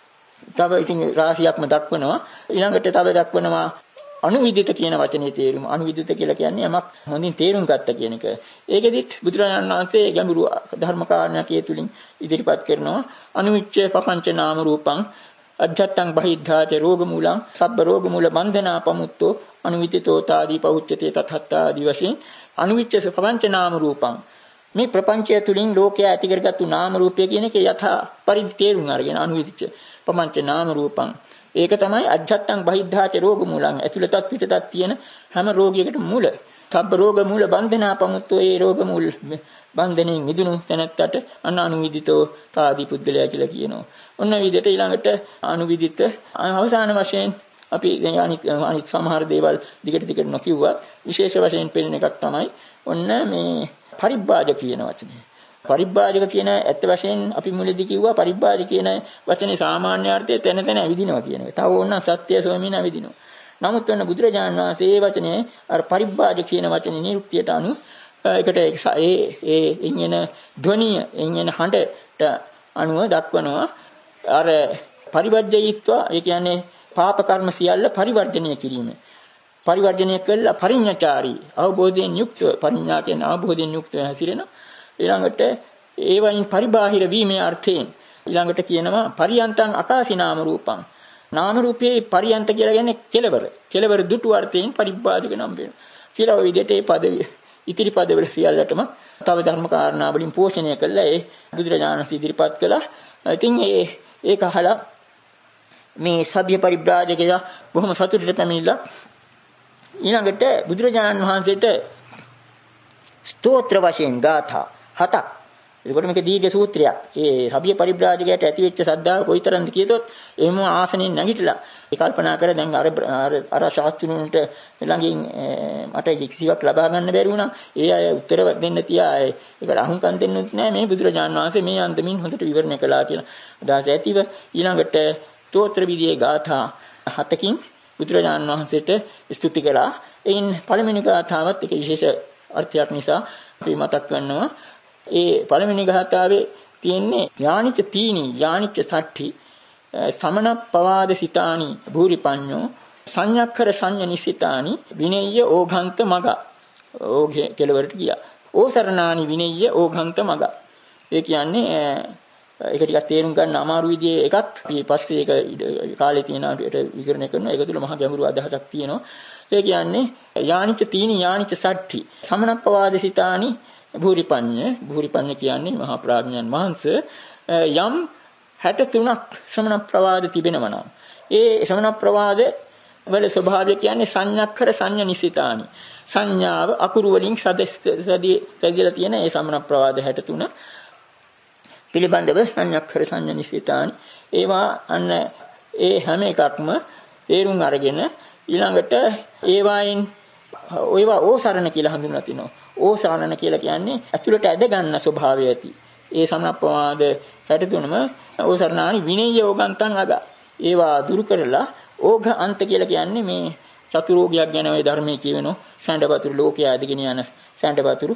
තව ඉතින් රාශියක්ම දක්වනවා. ඊළඟට තව දක්වනවා අනුවිදිත කියන වචනේ තේරුම. අනුවිදිත කියලා කියන්නේ යමක් හොඳින් තේරුම් ගත්ත කියන එක. ඒකෙදිත් බුදුරජාණන් වහන්සේ ගැඹුරු ධර්ම කාරණයක් ඒ තුලින් ඉදිරිපත් කරනවා. අනුවිච්ඡ පపంచ නාම රූපං අජ්ජත්තං බහිද්ධාච රෝග මූලං සබ්බ රෝග මූල බන්ධනා පමුත්තෝ අනුවිදිතෝ තාදී පෞච්චතේ තතත්තාදී වශයෙන් අනුවිච්ඡ පపంచ නාම රූපං මේ ප්‍රපංචය තුලින් ලෝකයා ඇති කරගත්තු නාම රූපය කියන එක යථා පරිදි තේරුම් අරගෙන අනුවිදිච්ච පపంచ නාම රූපං ඒක තමයි අජ්ජත්තං බහිද්ධාච රෝග මූලං ඇතුළතත් පිටතත් තියෙන හැම රෝගයකටම මුල. සබ්බ රෝග මූල බන්ධනා පමුත්තෝ ඒ රෝග මූල බන්ධනෙන් මිදුණු තැනැත්තට අනුවිදිතෝ තාදී පුද්ගලයා කියලා කියනවා. ඔන්න විදිහට ඊළඟට අනුවිදිත අවසාන වශයෙන් අපි දැන් අනිත් සමහර දේවල් දිගට නොකියුවා. විශේෂ වශයෙන් පෙනෙන එකක් තමයි ඔන්න මේ පරිබ්බාජක කියන වචනේ. පරිබ්බාජක කියන ඇත්ත වශයෙන් අපි මුලදී කිව්වා පරිබ්බාජක කියන වචනේ සාමාන්‍ය අර්ථය තැන තැන ඇවිදිනවා කියන එක. තව ඕන සත්‍ය ස්වමින ඇවිදිනවා. නමුත් ඔන්න බුදුරජාණන් වහන්සේ මේ වචනේ අර පරිබ්බාජක කියන වචනේ නිරුක්තියට අනුව ඒකට එන ධ්වනිය එන හඬට අනුව දක්වනවා අර පරිවර්ජයීත්වා ඒ කියන්නේ පාප කර්ම සියල්ල පරිවර්ජණය කිරීම. පරිවර්ජණය කළා පරිඤ්ඤාචාරී අවබෝධයෙන් යුක්තව පරිඤ්ඤා කියන අවබෝධයෙන් යුක්තව හැසිරෙන ඊළඟට ඒ වයින් පරිබාහිර වීමේ අර්ථයෙන් ඊළඟට කියනවා පරියන්තං අකාසී නාම රූපං නාම රූපයේ පරියන්ත කියලා කියන්නේ කෙලවර දුටු අර්ථයෙන් පරිබ්බාජක නම් වෙනවා කියලා ඔය විදිහට මේ පදවිය ඉතිරි පදවල සියල්ලටම තව ධර්ම කාරණා වලින් පෝෂණය කළා ඒ බුදුරජාණන් ඉදිරිපත් කළා. ඉතින් ඒක අහලා මේ සබ්බ්‍ය පරිබ්‍රාජකයා බොහොම සතුටට පැමිණිලා ඊළඟට බුදුරජාණන් වහන්සේට ස්තෝත්‍ර වශයෙන් ගාථා 7ක්. ඒකට මේක දීර්ඝ සූත්‍රයක්. ඒ සබ්බ්‍ය පරිබ්‍රාජකයාට ඇතිවෙච්ච සද්ධාව කොයිතරම්ද කියතොත් එහෙම ආසනෙන් නැගිටලා ඒ කල්පනා කර දැන් අර ශාස්ත්‍රුන්ට ළඟින් මට කිසිවක් ලබා ගන්න බැරි වුණා. ඒ අය උත්තර දෙන්න තියා ඒකට අහුම්කම් දෙන්නුත් නැහැ. මේ බුදුරජාණන් වහන්සේ මේ අන්දමින් හොඳට විවරණය කළා කියලා. අදහස ඇතිව ඊළඟට ස්තෝත්‍ර විදියේ ගාථා 7කින් බුදුරජාණන් වහන්සේට ස්තුති කළා. එයින් පළවෙනි ගාථාවත් එක විශේෂ අර්ථයක් නිසා අපි මතක් කරනවා. ඒ පළවෙනි ගාථාවේ තියෙන්නේ ඥානිච්ච තීනි ඥානිච්ච සට්ඨි සමන පවාද සිතානි භූරිපඤ්ඤෝ සංයක්ඛර සංයනිසිතානි විනෙය්‍ය ඕඝන්ත මග. ඕගේ කෙලවරට ගියා. ඕසරණානි විනෙය්‍ය ඕඝන්ත මග. ඒ කියන්නේ ඒක ටිකක් තේරුම් ගන්න අමාරු විදිහේ එකක්. ඊපස්සේ ඒක කාලේ තියෙන විදිහට විවරණය කරනවා. ඒක තුල මහා ගැඹුරු අදහසක් තියෙනවා. ඒ කියන්නේ යානිච්ච තීනි යානිච්ච සට්ඨි සමනප්පවාද සිතානි භූරිපඤ්ඤ කියන්නේ මහා ප්‍රඥාන් වහන්සේ යම් 63ක් ශ්‍රමණ ප්‍රවාද තිබෙනවා නම් ඒ ශ්‍රමණ ප්‍රවාද වල ස්වභාවය කියන්නේ සංයක්ඛර සංයනිසිතානි සංඥාව අකුරු වලින් සැදලා තියෙන ඒ ශ්‍රමණ ප්‍රවාද 63 පිළිබඳව සංයක්ඛර සංයනිසිතානි ඒවා අන්න ඒ හැම එකක්ම තේරුම් අරගෙන ඊළඟට ඒවායින් ඒවා ඕසරණ කියලා හඳුන්වලා තිනවා. ඕසරණ කියලා කියන්නේ ඇතුළට ඇද ගන්න ස්වභාවය ඇති. ඒ සමනප්පවාද 63ම ඕසරණානි විනය්‍ය ඕගන්තං අග. ඒවා දුරු කරලා ඕඝ අන්ත කියලා කියන්නේ මේ චතුරෝගයක් ගැන ওই ධර්මයේ කියවෙනෝ සැඬවතුරු ලෝකයේ ඇදගෙන යන සැඬවතුරු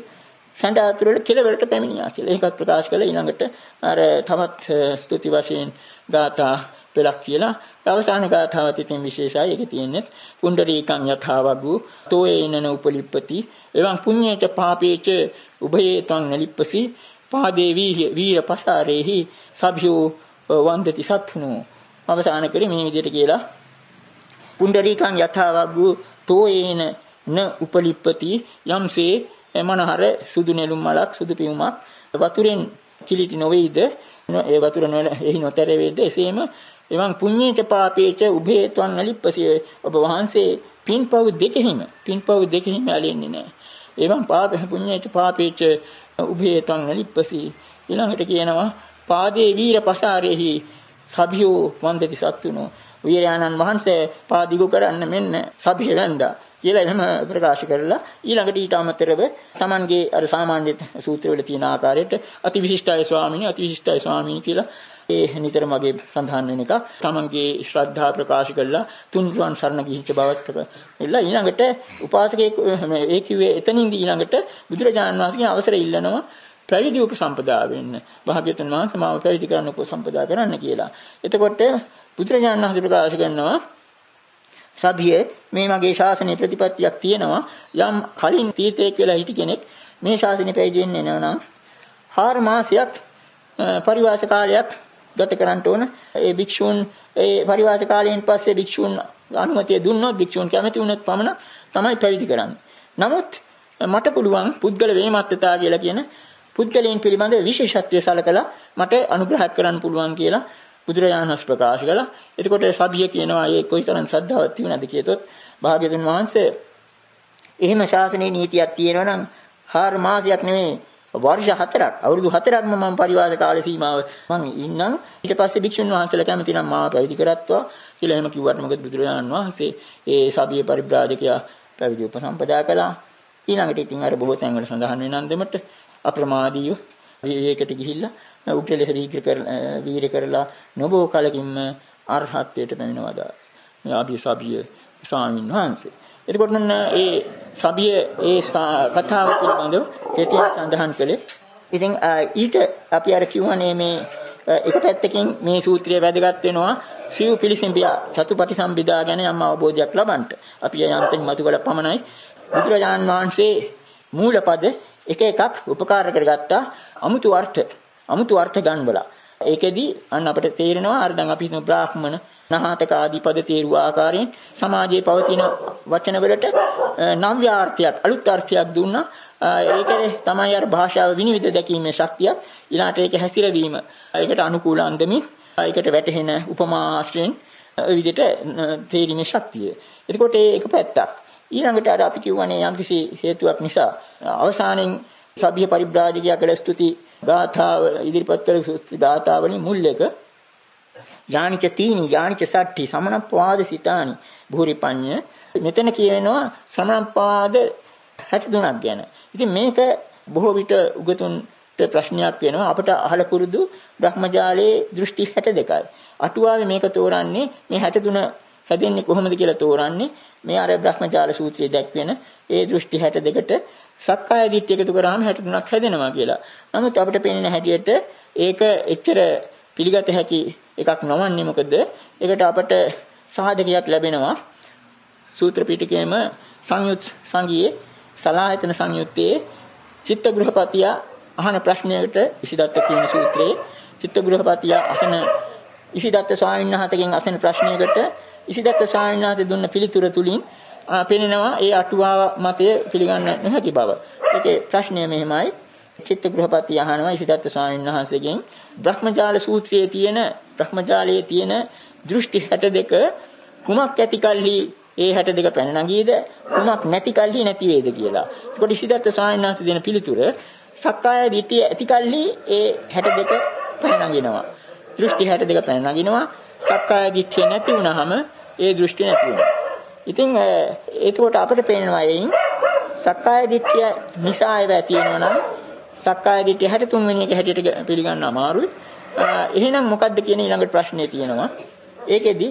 වල කෙලවරට පැමිණියා කියලා. ඒකත් ප්‍රකාශ කළා. ඊළඟට අර තවත් ස්තුති වශයෙන් ගාථා පෙළක් කියලා අවසාන ගාථාවත් ඉතින් විශේෂයි. ඒකේ තියෙන්නේ කුණ්ඩරීකං යථාවග්ගු තෝයේනන උපලිප්පති එවං පුඤ්ඤේච පාපේච උභයේ ත්වං නලිප්පසි පාදේ වීර පසාරේහි සභ්‍යෝ වන්දති සත්තුනෝ. අවසාන කරේ මේ විදිහට කියලා කුණ්ඩරීකං යථාවග්ගු තෝයේන න උපලිප්පති යම්සේ මනහර සුදු නෙළුම් මලක් සුදු පියුමක් වතුරෙන් කිලිටි නොවේද ඒ වතුර එහි නොතර වේද එසේම එවන් පුඤ්ඤේච පාපේච උභේ ත්වං නලිප්පසිය ඔබ වහන්සේ පින්පව් දෙකෙහිම ඇලෙන්නේ නැහැ. එවන් පාප පුඤ්ඤේච පාපේච උභේ ත්වං නලිප්පසි ඊළඟට කියනවා පාදේ වීර පසාරේහි සභියෝ වන්දති සත්තුනෝ වීරයාණන් වහන්සේ පාදිගු කරන්න මෙන්න සභිය වැඳා කියලා එහෙම ප්‍රකාශ කරලා ඊළඟට ඊට අමතරව Tamanගේ අර සාමාන්‍ය සූත්‍රවල තියෙන ආකාරයට අතිවිශිෂ්ටයි ස්වාමීනි කියලා ඒ නිතරම වගේ සඳහන් වෙන එක Tamanගේ ශ්‍රද්ධා ප්‍රකාශ කරලා තුන්රුවන් සරණ ගිහිච්ච බවත් එලා ඊළඟට උපාසකයෙක් ඒ කිව්වේ එතනින්දී ඊළඟට බුදුරජාණන් වහන්සේගෙන් අවසර ඉල්ලනවා පැවිදි උපසම්පදා වෙන්න. භාග්‍යවතුන් වහන්සේ මාව පැවිදි කරන්න උපසම්පදා කරන්න කියලා. එතකොට බුදුරජාණන් වහන්සේ ප්‍රකාශ කරනවා සභිය මේ මගේ ශාසනයේ ප්‍රතිපත්තියක් තියෙනවා. යම් කලින් තීතේක් වෙලා හිටි කෙනෙක් මේ ශාසනය පැවිදි වෙන්නේ නැවනම් 4 මාසයක් පරිවාස කාලයක් ගත කරන්න ඕන. ඒ භික්ෂූන් ඒ පරිවාස කාලයෙන් පස්සේ භික්ෂූන් අනුමැතිය දුන්නොත් භික්ෂූන් කැමති වුණොත් පමණ තමයි පැවිදි කරන්නේ. නමුත් මට පුළුවන් පුද්ගල වේමත්තතා කියලා කියන පුද්ගලයන් පිළිබඳ විශේෂත්වය සලකලා මට අනුග්‍රහ කරන්න පුළුවන් කියලා බුදුරජාණන් වහන්සේ ප්‍රකාශ කළා. එතකොට සභිය කියනවා ඒ කොයිතරම් ශ්‍රද්ධාවක් තියුණාද කියතොත් භාග්‍යවතුන් වහන්සේ එහෙම ශාසනයේ නීතියක් තියෙනවා නම් 4 මාසයක් නෙමෙයි වර්ෂ 4ක් අවුරුදු 4ක්ම මම පරිවාස කාල සීමාව මම ඉන්නම්. ඊට පස්සේ භික්ෂුන් වහන්සේලා කැමති නම් මාව පැවිදි කරත්වා කියලා එහෙම කිව්වට මොකද බුදුරජාණන් වහන්සේ ඒ සබිය පරිබ්‍රාජකයා පැවිදි උපසම්පදා කළා. ඊළඟට ඉතින් අර බොහෝ තැන්වල සඳහන් වෙන අන්දමට අප්‍රමාදීව විවේකයට ගිහිල්ලා උග්‍ර ලෙස වීර කරලා නොබෝ කලකින්ම අරහත්ත්වයට පැමිණවදා. මේ ආභි සබිය ස්වාමීන් වහන්සේ. එතකොට නම් ඒ සබිය ඒ කතාව පිළිබඳව කෙටියෙන් සඳහන් කළේ. ඉතින් ඊට අපි අර කියවනේ මේ එක පැත්තකින් මේ සූත්‍රය වැදගත් වෙනවා සිව් පිළිසිඹිය චතුපටිසම්භිදා ගැන යම් අවබෝධයක් ලබන්න. අපි යන්තම් මතු කළ පමණයි බුදුරජාන් වහන්සේ මූලපද එක එකක් උපකාර කරගත්තා අමුතු අර්ථ ගන්වලා. ඒකෙදි අන්න අපිට තේරෙනවා අර දැන් අපි හිතමු බ්‍රාහ්මණ නහතක ආදී පද තේරුව ආකාරයෙන් සමාජයේ පවතින වචනවලට නව්‍ය අර්ථයක් අලුත් අර්ථයක් දුන්නා. ඒකේ තමයි අර භාෂාව විනිවිද දැකීමේ ශක්තිය ඊළාට ඒක හැසිරවීම ඒකට අනුකූල අන්දමින් ඒකට වැටහෙන උපමා ආශ්‍රයෙන් විදිහට තේරීමේ ශක්තිය. එතකොට ඒක පැත්තක්. ඊළඟට අර අපි කියවනේ යම්කිසි හේතුවක් නිසා අවසානයේ සබ්බිය පරිබ්‍රාජකයා කළ ස්තුති ගාථාව ඉදිරිපත් කළ ස්තුති ගාථාවලින් මුල් එක යානිච තීනි යානිච සට්ටි සමනප්පාද සිතානි භූරිපඤ්ඤ මෙතන කියවෙනවා සමනප්පාද 63ක් ගැන. ඉතින් මේක බොහෝ විට උගතුන්ට ප්‍රශ්නයක් වෙනවා. අපිට අහල කුරුදු බ්‍රහ්මජාලයේ දෘෂ්ටි 62යි. අටුවාවේ මේක තෝරන්නේ මේ 63 හැදෙන්නේ කොහොමද කියලා තෝරන්නේ මේ අර බ්‍රහ්මජාල සූත්‍රයේ දැක්වෙන ඒ දෘෂ්ටි 62ට සක්කාය දිට්ඨිය එකතු කරාම 63ක් හැදෙනවා කියලා. නමුත් අපිට පේන හැටියට ඒක එච්චර පිළිගත හැකි එකක් නොවන්නේ මොකද? ඒකට අපට සාධකයක් ලැබෙනවා. සූත්‍ර පිටකයේම සංයුත් සංගියේ සලායතන සංයුත්තේ චිත්තගෘහපතිය අහන ප්‍රශ්නයකට ඉසිදත්ත කියන සූත්‍රයේ චිත්තගෘහපතිය අසන ඉසිදත්ත ස්වාමීන් වහන්සේගෙන් අසන ප්‍රශ්නයකට ඉසිදත්ත ස්වාමීන් වහන්සේ දුන්න පිළිතුර තුලින් පෙනෙනවා ඒ අටුවා මතය පිළිගන්න නොහැකි බව. ඒකේ ප්‍රශ්නය මෙහෙමයි. චිත්තගෘහපතිය අහනවා ඉසිදත්ත ස්වාමීන් වහන්සේගෙන් බ්‍රහ්මජාල සූත්‍රයේ තියෙන බ්‍රහ්මජාලයේ තියෙන දෘෂ්ටි 62 කුමක් ඇති කල්හි ඒ 62 පැන නගීද කුමක් නැති කල්හි නැති වේද කියලා. ඒකට ඉසිදත්ත ස්වාමීන් වහන්සේ දෙන පිළිතුර සක්කාය දිට්ඨිය ඇති කල්හි ඒ 62 පැන නගිනවා. දෘෂ්ටි 62 පැන නගිනවා. සක්කාය දිට්ඨිය නැති වුනහම ඒ දෘෂ්ටි නැති වෙනවා. ඉතින් ඒකට අපිට පේනවා එයින් සක්කාය දිට්ඨිය නිසා ඒව ඇති වෙනවා නම් සක්කාය දිට්ඨිය 63 වෙනි එක හැටියට පිළිගන්න අමාරුයි. එහෙනම් මොකද්ද කියන ඊළඟ ප්‍රශ්නේ තියෙනවා. ඒකෙදි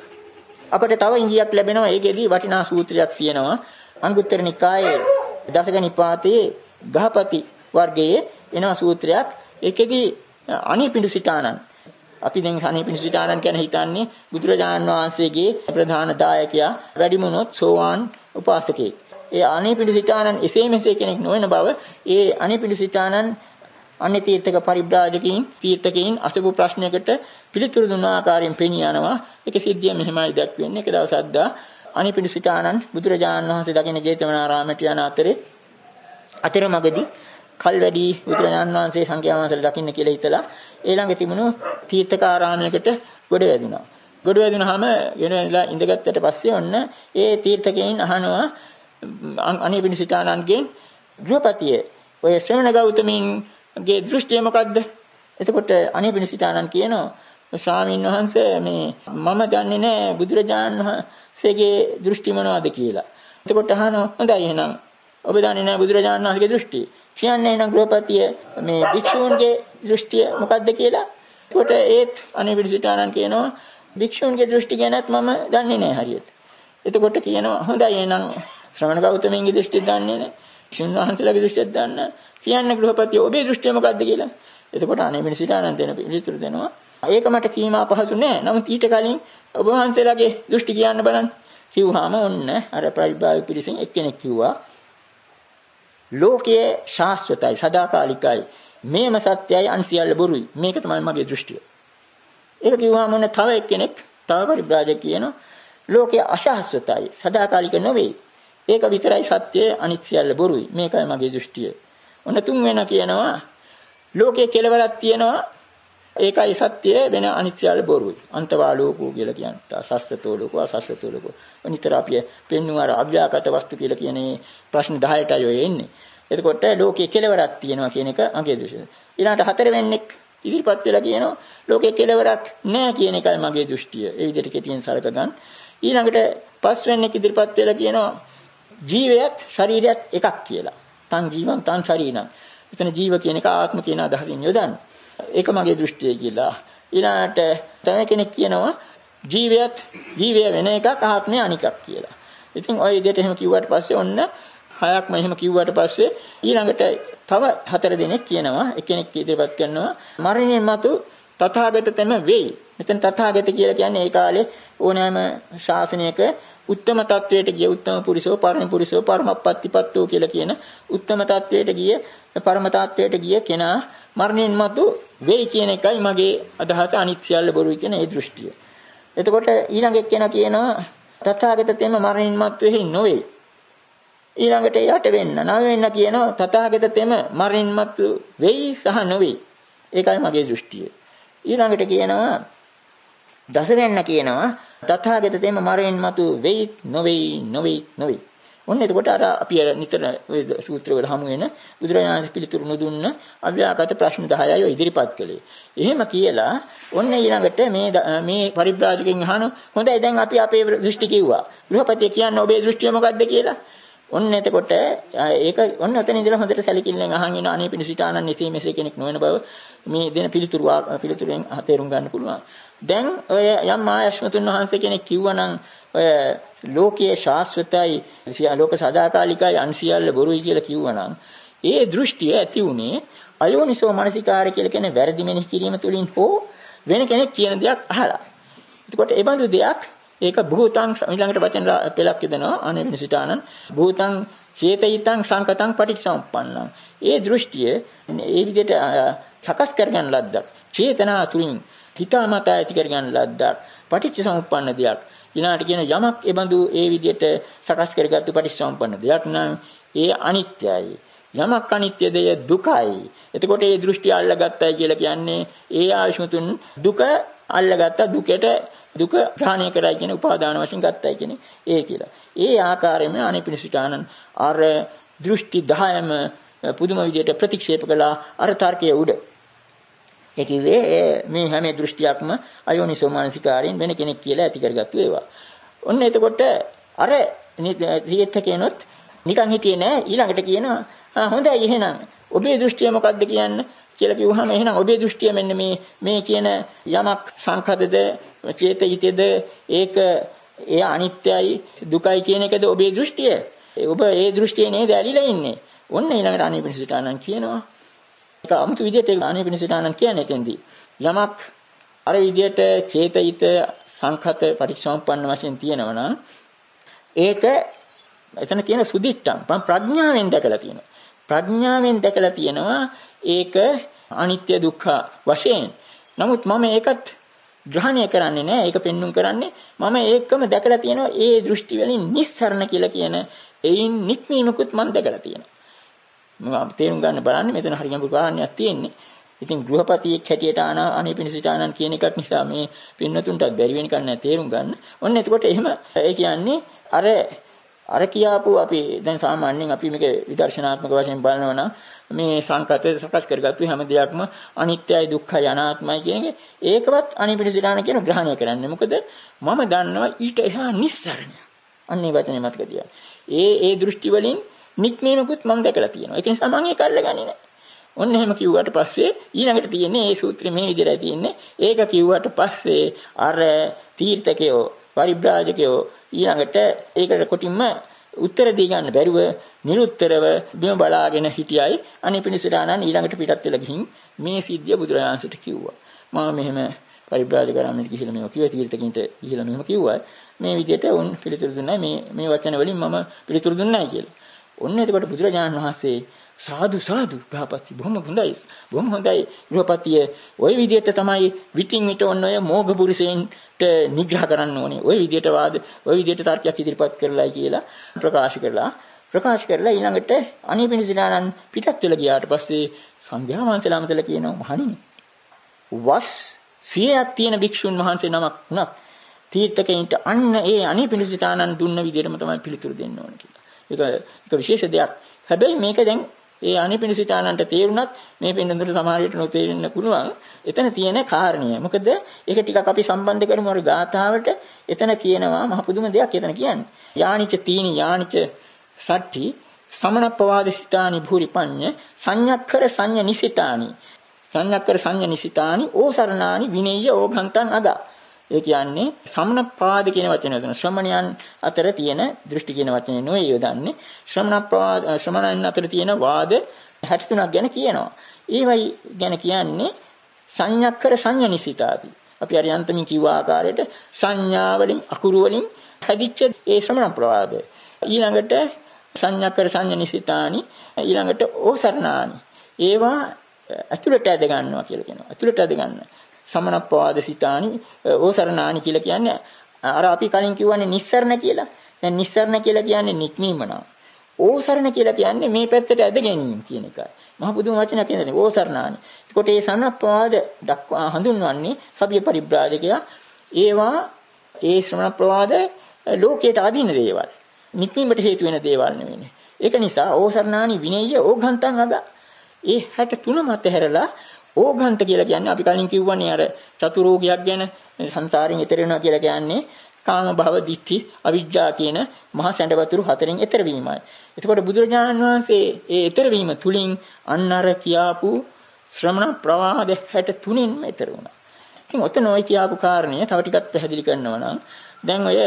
අපිට තව ඉංගියක් ලැබෙනවා. ඒකෙදි වටිනා සූත්‍රයක් තියෙනවා. අංගුත්තර නිකායේ දසක නිපාතයේ ගහපති වර්ගයේ එනවා සූත්‍රයක්. ඒකෙදි අනිපිඬු සිතානන් අපි දැන් අනිපිඬු සිතානන් කියන හිතන්නේ බුදුරජාණන් වහන්සේගේ ප්‍රධාන දායකයා වැඩිමුණොත් සෝවාන් උපාසකෙක්. ඒ අනිපිඬු සිතානන් එසේ මෙසේ කෙනෙක් නොවන බව ඒ අනිපිඬු සිතානන් අන්‍ය තීර්ථක පරිබ්‍රාජකයින් තීර්ථකයින් අසපු ප්‍රශ්නයකට පිළිතුරු දුන්න ආකාරයෙන් පෙනී යනවා. ඒක සිද්ධිය මෙහෙමයි දැක්වෙන්නේ. එක දවසක් දා අනිපිඬු සිතානන් බුදුරජාණන් වහන්සේ දකින ජේතවනාරාමයට යන අතරමඟදී කල් වැඩි බුදුරජාණන් වහන්සේ සංඝයා වහන්සේලා දකින්න කියලා හිතලා ඊළඟ තිබුණු තීර්ථකාරාමයකට ගොඩ වැදුනා. ගොඩ වැදුනහම වෙනලා ඉඳගත්තට පස්සේ ඔන්න ඒ තීර්ථකයන් අහනවා අනිපිඬු සිතානන්ගෙන් ගෘහපතිය ඔය ශ්‍රමණ ගෞතමීන්ගේ දෘෂ්ටිය මොකද්ද? එතකොට අනිපිඬු සිතානන් කියනවා ස්වාමීන් වහන්සේ මේ මම දන්නේ නැහැ බුදුරජාණන් වහන්සේගේ දෘෂ්ටි මොනවද කියලා. එතකොට අහනවා හොඳයි එහෙනම් ඔබ දන්නේ නැහැ බුදුරජාණන් වහන්සේගේ දෘෂ්ටි. කියන්නේ එහෙනම් ගෘහපතිය මේ භික්ෂූන්ගේ දෘෂ්ටිය මොකද්ද කියලා. එතකොට ඒත් අනිපිඬු සිතානන් කියනවා භික්ෂූන්ගේ දෘෂ්ටි ගැනත් මම දන්නේ නැහැ හරියට. එතකොට කියනවා හොඳයි එහෙනම් ශ්‍රමණ ගෞතමයන්ගේ දෘෂ්ටි දන්නේ නැහැ. භික්ෂුන් වහන්සේලාගේ දෘෂ්ටියක් දන්න. කියන්න ගෘහපතිය ඔබේ දෘෂ්ටිය මොකද්ද කියලා. එතකොට අනිපිඬු සිතානන් දෙන පිළිතුරු දෙනවා. ඒක මට කීම අපහසු නෑ. නමුත් ඊට කලින් ඔබ වහන්සේලාගේ දෘෂ්ටි කියන්න බලන්න. කිව්වහම ඔන්න අර පරිබ්‍රාජක පිරිසෙන් එක්කෙනෙක් කිව්වා ලෝකයේ ශාස්ත්‍රතයි සදාකාලිකයි මේම සත්‍යයි අන්සියල්ල බොරුයි. මේක තමයි මගේ දෘෂ්ටිය. ඒක කිව්වහම ඔන්න තව එක්කෙනෙක් තව පරිබ්‍රාජක කියනවා ලෝකයේ අශාස්ත්‍රතයි සදාකාලික නොවේ. ඒක විතරයි සත්‍යය අනිත් සියල්ල බොරුයි. මේකයි මගේ දෘෂ්ටිය. ඔන්න තුන් වෙනා කියනවා ලෝකයේ කෙලවරක් තියෙනවා ඒකයි සත්‍ය වෙන අනිත්‍යවල බොරුයි. අන්තවා ලෝකෝ කියලා කියන්නේ. සස්සතෝ ලෝකෝ අසස්සතෝ ලෝකෝ. අනිතර අපි පෙන්වන අර අව්‍යාකට වස්තු කියලා කියන්නේ ප්‍රශ්න 10ටයි ඔය එන්නේ. එතකොට ලෝකයේ කෙලවරක් තියෙනවා කියන එක අගේ දෘෂ්ටිය. ඊළඟට හතරවෙන්නේ ඉදිරිපත් වෙලා කියනවා ලෝකයේ කෙලවරක් නැහැ කියන එකයි මගේ දෘෂ්ටිය. ඒ විදිහට කෙටියෙන් සලක ගන්න. ඊළඟට පස්වෙන්නේ ඉදිරිපත් වෙලා කියනවා ජීවයත් ශරීරයත් එකක් කියලා. තන් ජීවම් තන් ශරීරම්. එතන ජීව කියන එක ආත්ම කියන අදහසින් යොදන්නේ. ඒක මගේ දෘෂ්ටිය කියලා. ඊළඟට තව කෙනෙක් කියනවා ජීවය වෙන එකක් ආත්මය අනිකක් කියලා. ඉතින් ඔය විදිහට එහෙම කිව්වට පස්සේ ඔන්න හයක්ම එහෙම කිව්වට පස්සේ ඊළඟට තව 4 දෙනෙක් කියනවා එක්කෙනෙක් ඉදිරිපත් කරනවා මරණයන් මතු තථාගතතම වෙයි. මෙතන තථාගත කියලා කියන්නේ ඒ කාලේ ඕනෑම ශාසනයක උත්තම තත්වයට ගිය උත්තම පුරිසෝ පරම පුරිසෝ පරමප්පත්තිපත්තෝ කියලා කියන උත්තම තත්වයට ගිය පරම තත්වයට ගිය කෙනා මරණයන් මතු වෙයි කියන එකයි මගේ අදහස. අනිත් සියල්ල බොරුයි කියන ඒ දෘෂ්ටිය. එතකොට ඊළඟ එක්කෙනා කියනවා තථාගතතම මරණයන් මතු වෙහි නොවේ. ඊළඟට යට වෙන්න නව වෙන්න කියනවා තථාගතතම මරණයන් මතු වෙයි සහ නොවේ. ඒකයි මගේ දෘෂ්ටිය. ඊළඟට කියනවා දස වෙන්න කියනවා තථාගතතම මරණයන් මතු වෙයි නොවේ. ඔන්න එතකොට අර අපි නිතර ওই සූත්‍රවල හමු වෙන බුදුරජාණන් පිළිතුරු නොදුන්න අව්‍යාකට ප්‍රශ්න 10යි ඔය ඉදිරිපත් කළේ. එහෙම කියලා ඔන්න ඊළඟට මේ පරිබ්‍රාජකෙන් අහන හොඳයි දැන් අපි අපේ දෘෂ්ටි කිව්වා. ගෘහපතිය කියන්නේ ඔබේ දෘෂ්ටිය මොකක්ද කියලා. ඔන්න එතකොට ඒක ඔන්න ඔතන ඉඳලා හොඳට සැලකිල්ලෙන් අහන් ඉන්න අනේ පිණිසිතානන් එසේ මෙසේ කෙනෙක් නොවන බව මේ දෙන පිළිතුරුෙන් තේරුම් ගන්න පුළුවන්. දැන් ඔය යම් ආයශ්මතුන් වහන්සේ කෙනෙක් කිව්වනම් ඔය ලෝකයේ ශාස්ත්‍රතයි ලෝක සදාකාලිකයි අන්සියල්ල බොරුයි කියලා කිව්වනම් ඒ දෘෂ්ටිය ඇති උනේ අයෝනිසෝ මනසිකාරය කියලා කියන වැරදි මෙනෙහි කිරීම තුළින් හෝ වෙන කෙනෙක් කියන දෙයක් අහලා. එතකොට ඒ බඳු දෙයක් ඒක භූතං ඊළඟට වචන පෙළක් යදනවා අනේ විනිසිතානං භූතං චේතයිතං සංකතං පටිච්චසමුප්පන්නං. ඒ දෘෂ්ටිය ඒ විදිහට සකස් කරගන්න ලද්දක්. චේතනා තුලින් හිතාමතා ඇති කරගන්න ලද්දක්. පටිච්චසමුප්පන්න දෙයක්. ඊළාට කියන යමක් ඒ බඳු ඒ විදිහට සකස් කරගත්තු පටිච්චසමුප්පන්න දෙයක් නම් ඒ අනිත්‍යයි. යමක් අනිත්‍ය දෙය දුකයි. එතකොට මේ දෘෂ්ටි අල්ලගත්තයි කියලා කියන්නේ ඒ ආයුෂ්මතුන් දුක අල්ලගත්ත දුක ග්‍රහණය කරයි කියන උපාදාන වශයෙන් ගත්තයි කියන්නේ ඒ කියලා. ඒ ආකාරයෙන්ම අනිපිනිසිතානන් අර දෘෂ්ටි 10ම පුදුම විදිහට ප්‍රතික්ෂේප කළා අර තර්කයේ උඩ. ඒ කිව්වේ මේ හැම දෘෂ්ටියක්ම අයෝනිසෝ මානසිකාරයෙන් වෙන කෙනෙක් කියලා ඇති කරගත්තු ඒවා. ඔන්න එතකොට අර තීර්ථකේනොත් නිකන් හිටියේ නෑ ඊළඟට කියනවා හොඳයි එහෙනම් ඔබේ දෘෂ්ටිය මොකක්ද කියන්න කියලා කිව්වහම එහෙනම් ඔබේ දෘෂ්ටිය මෙන්න මේ කියන යමක් සංඛතද චේතිතද ඒක ඒ අනිත්‍යයි දුකයි කියන එකද ඔබේ දෘෂ්ටිය. ඔබ ඒ දෘෂ්ටියේ නේද ඇලිලා ඉන්නේ. ඔන්න ඊළඟට අනිපිනිසිතානන් කියනවා. ඒක 아무තු විදිහට අනිපිනිසිතානන් කියන්නේ එතෙන්දී. යමක් අර විදිහට චේතිත සංඛත පටිච්චසමුප්පන්න වශයෙන් තියෙනවා නම් ඒක එතන කියන සුදිට්ඨං ප්‍රඥාවෙන් දැකලා තියෙනවා. ප්‍රඥාවෙන් දැකලා තියෙනවා ඒක අනිත්‍ය දුක්ඛ වශයෙන්. නමුත් මම ඒකත් ග්‍රහණය කරන්නේ නැහැ. ඒක පෙන්눔 කරන්නේ මම ඒකම දැකලා තියෙනවා ඒ දෘෂ්ටි වලින් නිස්සරණ කියලා කියන එයින් නික්මීමකුත් මම දැකලා තියෙනවා. මම තේරුම් ගන්න බලන්නේ මෙතන හරියම පුරාණයක් තියෙන්නේ. ඉතින් ගෘහපතියෙක් හැටියට අනේපිනිසිතානන් කියන එකක් නිසා මේ පින්නතුන්ටත් බැරි වෙන කන්නේ තේරුම් ගන්න. ඔන්න එතකොට එහෙම ඒ කියන්නේ අර කියාපු අපි දැන් සාමාන්‍යයෙන් අපි මේක විදර්ශනාත්මක වශයෙන් බලනවා නම් මේ සංකත සකස් කරගත්තු හැම දෙයක්ම අනිත්‍යයි දුක්ඛයි අනාත්මයි කියන එක ඒකවත් අනිපිනිසිතාන කියන ග්‍රහණය කරන්නේ. මොකද මම දන්නවා ඊට එහා නිස්සරණ. අන්නේ වචනේ මතක තියාගන්න. ඒ දෘෂ්ටි වලින් නික්මීමකුත් මම දැකලා තියෙනවා. ඒක නිසා මම ඒක අල්ලගන්නේ නැහැ. ඔන්න එහෙම කිව්වට පස්සේ ඊළඟට තියෙන්නේ මේ සූත්‍රය මේ විදිහට තියෙන්නේ. ඒක කිව්වට පස්සේ අර තීර්ථකයෝ පරිබ්‍රාජකයෝ ඊළඟට ඒකට කොටින්ම උත්තර දී ගන්න බැරුව නිරුත්තරව බිම බලාගෙන හිටියයි අනිපිනිසිතානන් ඊළඟට පිටත් වෙලා ගිහින් මේ සිද්ධිය බුදුරජාණන්සට කිව්වා. මම මෙහෙම පරිබ්‍රාජකරාමෙට ගිහිල්ලා මේවා කිව්වා තීර්ථකින්ට ගිහිල්ලා මෙහෙම කිව්වා. මේ විදිහට උන් පිළිතුරු දුන්නා මේ වචන වලින් මම පිළිතුරු දුන්නායි කියලා. ඔන්න එතකොට බුදුරජාණන් වහන්සේ සාදු ගෘහපති බොහොම හොඳයි ගෘහපතිය ওই විදිහට තමයි විтин විට ඔන්න ඔය මෝඝ පුරුෂයන්ට නිග්‍රහ කරන්න ඕනේ. ওই විදිහට තර්කයක් ඉදිරිපත් කරලායි කියලා ප්‍රකාශ කරලා ඊළඟට අනිපිනිසිතානන් පිටත් වෙලා ගියාට පස්සේ සංඝයා වහන්සේලාමතලා කියනවා මහණෙනි වස් 100ක් තියෙන භික්ෂුන් වහන්සේ නමක් වුණත් තීර්ථකයන්ට අන්න ඒ අනිපිණ්ඩිතානන් දුන්න විදිහටම තමයි පිළිතුරු දෙන්න ඕන කියලා. ඒක විශේෂ දෙයක්. හැබැයි මේක දැන් ඒ අනිපිණ්ඩිතානන්ට තේරුණත් මේ පින්නඳුර සමහර විට නොතේරෙන්න පුළුවන්. එතන තියෙන කාරණය. මොකද ඒක ටිකක් අපි සම්බන්ධ කරමු අර ගාථාවට. එතන කියනවා මහ පුදුම දෙයක් එතන කියන්නේ. යානිච තීනි යානිච සට්ටි සමනප්පවාදිසිතානි භූරිපඤ්ඤ සංඤක්කර සංඤ නිසිතානි සංඤක්කර සංඤ නිසිතානි ඕසරණානි විනේය ඕභන්තං අගා. ඒ කියන්නේ සමනප්පාද කියන වචනේ දෙන ශ්‍රමණයන් අතර තියෙන දෘෂ්ටි කියන වචනේ නෙවෙයි යොදන්නේ. ශ්‍රමණයන් අතර තියෙන වාද 63ක් ගැන කියනවා. ඒවයි ගැන කියන්නේ සංඤක්කර සංඤ නිසිතාති. අපි අර යන්තමින් කිව්ව ආකාරයට සංඥා වලින් අකුරු වලින් හැදිච්ච ඒ ශ්‍රමණ ප්‍රවාද. ඊළඟට සංඤක්කර සංඤ නිසිතානි ඊළඟට ඕසරණානි. ඒවා අතුලට ඇද ගන්නවා කියලා කියනවා. අතුලට ඇද ගන්න. සමනප්පවාද සිතානි ඕසරණානි කියලා කියන්නේ අර අපි කලින් කිව්වනේ නිස්සරණ කියලා. දැන් නිස්සරණ කියලා කියන්නේ නික්මීම නා. ඕසරණ කියලා කියන්නේ මේ පැත්තට ඇද ගැනීම කියන එකයි. මහ පුදුම වචනයක් නේද? ඕසරණානි. ඒකට මේ සමනප්පවාද දක්වා හඳුන්වන්නේ සබ්බ පරිබ්‍රාජකයා. ඒවා ඒ ශ්‍රමණ ප්‍රවාද ලෝකයට අදින දේවල්. නික්මීමට හේතු වෙන දේවල් නෙවෙයි. ඒක නිසා ඕසරණානි විනේය ඕඝන්තං අගා. ඒ 63 මත හැරලා ඕඝන්ත කියලා කියන්නේ අපි කලින් කිව්වනේ අර චතුරෝගයක් ගැන සංසාරයෙන් එතර වෙනවා කියලා කියන්නේ කාම භව දිට්ඨි අවිජ්ජා කියන මහා සැඬ වතුරු හතරෙන් එතර වීමයි. එතකොට බුදුරජාණන් වහන්සේ ඒ එතර වීම තුලින් අන්නර කියාපු ශ්‍රමණ ප්‍රවාද 63න් එතර වුණා. ඉතින් ඔතන ඔය කියාපු කාරණය තව ටිකක් පැහැදිලි කරනවා නම් දැන් ඔය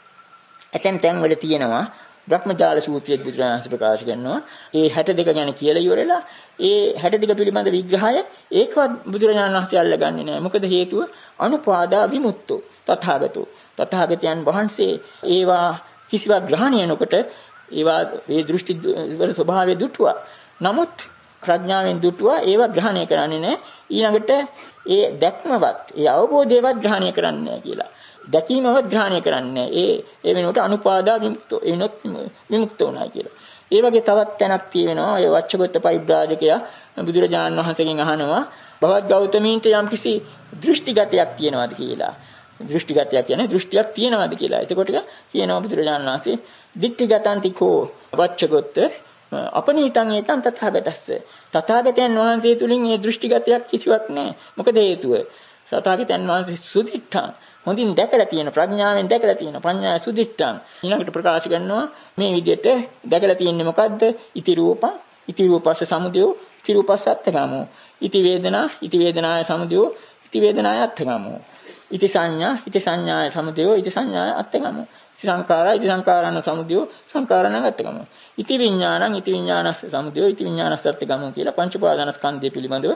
ඇතැම් තැන් වල තියෙනවා බ්‍රහ්මජාල සූත්‍රයේ බුදුරජාණන් ප්‍රකාශ කරනවා ඒ 62 ගැන කියලා ඉවරලා ඒ 62 පිළිබඳ විග්‍රහය ඒකවත් බුදුරජාණන් වහන්සේ අල්ලගන්නේ නැහැ. මොකද හේතුව අනුපාදා විමුක්තෝ තථාගතෝ. තථාගතයන් වහන්සේ ඒවා කිසිවක් ග්‍රහණය නොකොට ඒවා මේ දෘෂ්ටි වල ස්වභාවය දුටුවා. නමුත් ප්‍රඥාවෙන් දුටුවා ඒවා ග්‍රහණය කරන්නේ නැහැ. ඊළඟට ඒ දැක්මවත් ඒ අවබෝධයවත් ග්‍රහණය කරන්නේ නැහැ කියලා. දැකීමවත් ග්‍රහණය කරන්නේ ඒ වෙනුවට අනුපාදා විමුක්තෝ එනොත් විමුක්ත වුණා කියලා. ඒ වගේ තවත් තැනක් තියෙනවා. ඔය වච්චගොත්ත පරිබ්‍රාජකයා බුදුරජාණන් වහන්සේගෙන් අහනවා භවත් ගෞතමීන්ට යම්කිසි දෘෂ්ටිගතයක් තියෙනවද කියලා. දෘෂ්ටිගතයක් කියන්නේ දෘෂ්ටියක් තියෙනවද කියලා. එතකොට කියනවා බුදුරජාණන් වහන්සේ දිට්ඨිගතන්තිකෝ වච්චගොත්ත අපනීතං ඒතං තථාගතස්ස. තථාගතයන් වහන්සේ තුලින් මේ දෘෂ්ටිගතයක් කිසිවක් නැහැ. මොකද හේතුව? තථාගතයන් වහන්සේ සුදිට්ඨං හොඳින් දැකලා තියෙන ප්‍රඥාවෙන් දැකලා තියෙන පඤ්ඤා සුදිට්ඨං ඊළඟට ප්‍රකාශ කරනවා මේ විදිහට දැකලා තියෙන්නේ මොකද්ද? ඉති රූපං ඉති රූපස්ස සමුදයෝ ඉති රූපස්ස අත්ථගමෝ ඉති වේදනාය සමුදයෝ ඉති වේදනාය අත්ථගමෝ ඉති සංඥාය සමුදයෝ ඉති සංඥාය අත්ථගමෝ ඉති සංකාරාන සමුදයෝ සංකාරාණ අත්ථගමෝ ඉති විඥානස්ස සමුදයෝ ඉති විඥානස්ස අත්ථගමෝ කියලා පංච උපාදානස්කන්ධය පිළිබඳව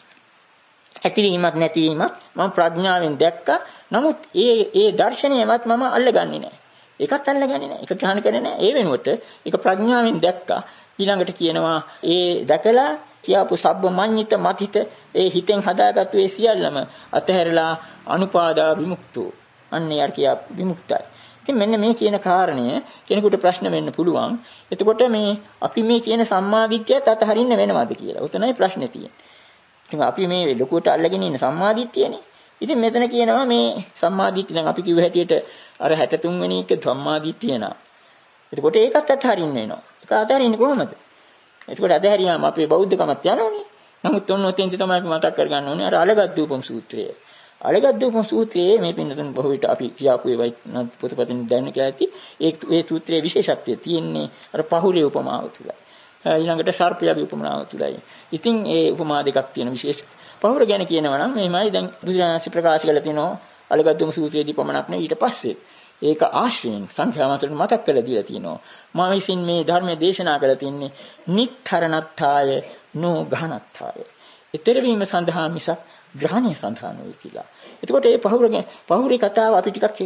ඇතිවීමක් නැතිවීමක් මම ප්‍රඥාවෙන් දැක්කා. නමුත් ඒ දර්ශනයවත් මම අල්ලගන්නේ නැහැ. ඒකත් අල්ලගන්නේ නැහැ. ඒක ග්‍රහණ කරන්නේ නැහැ. ඒ වෙනුවට ඒක ප්‍රඥාවෙන් දැක්කා. ඊළඟට කියනවා ඒ දැකලා කියාපු සබ්බ මඤ්ඤිත මතිත ඒ හිතෙන් හදාගත්තු ඒ සියල්ලම අතහැරලා අනුපාදා විමුක්තෝ. අන්නේ අර කියා විමුක්තයි. ඉතින් මෙන්න මේ කියන කාරණය කෙනෙකුට ප්‍රශ්න වෙන්න පුළුවන්. එතකොට මේ අපි මේ කියන සම්මාදිට්ඨියත් අතහරින්න වෙනවද කියලා. උතනයි ප්‍රශ්නේ තියෙන්නේ. ඉතින් අපි මේ ලොකුවට අල්ලගෙන ඉන්න සම්මාදිට්ඨියනේ. ඉතින් මෙතන කියනවා මේ සම්මාදිට්ඨිය දැන් අපි කිව්ව හැටියට අර 63 වෙනි එක සම්මාදිට්ඨිය නා. එතකොට ඒකත් අතහරින්න වෙනවා. ඒක අතහරින්නේ කොහොමද? එතකොට අතහැරියාම අපේ බෞද්ධකමත් යනෝනේ. නමුත් ඔන්න ඔතෙන්දි තමයි අපි මතක් කරගන්න ඕනේ අර අලගද්දූපම් සූත්‍රය. අලගද්දූපම් සූත්‍රයේ මේ පින්නතුන් බොහෝ විට අපි කියාපු ඒවයි පොතපතින් දැනන කියලා ඇති. ඒ සූත්‍රයේ විශේෂත්වය තියෙන්නේ අර පහුරේ උපමාව තුලයි. ඊළඟට සර්පයාගේ උපමාව තුලයි. ඉතින් ඒ උපමා දෙකක් තියෙන විශේෂ පහුර ගැන කියනවා නම් මෙහෙමයි දැන් බුදුරජාණන් ප්‍රකාශ කළ තියෙනවා අලගද්දුම සූත්‍රයේදී පමණක් නෙවෙයි ඊට පස්සේ ඒක ආශ්‍රයෙන් සංඛ්‍යා මාත්‍රෙට මතක් කරලා දීලා තියෙනවා. මා විසින් මේ ධර්මයේ දේශනා කරලා තින්නේ නිත්තරණත්තාය නෝඝනත්තාය. ඊතර වීම සඳහා මිසක් ග්‍රහණය සඳහා නෙවෙයි කියලා. එතකොට මේ පහුරේ කතාව අපි ටිකක්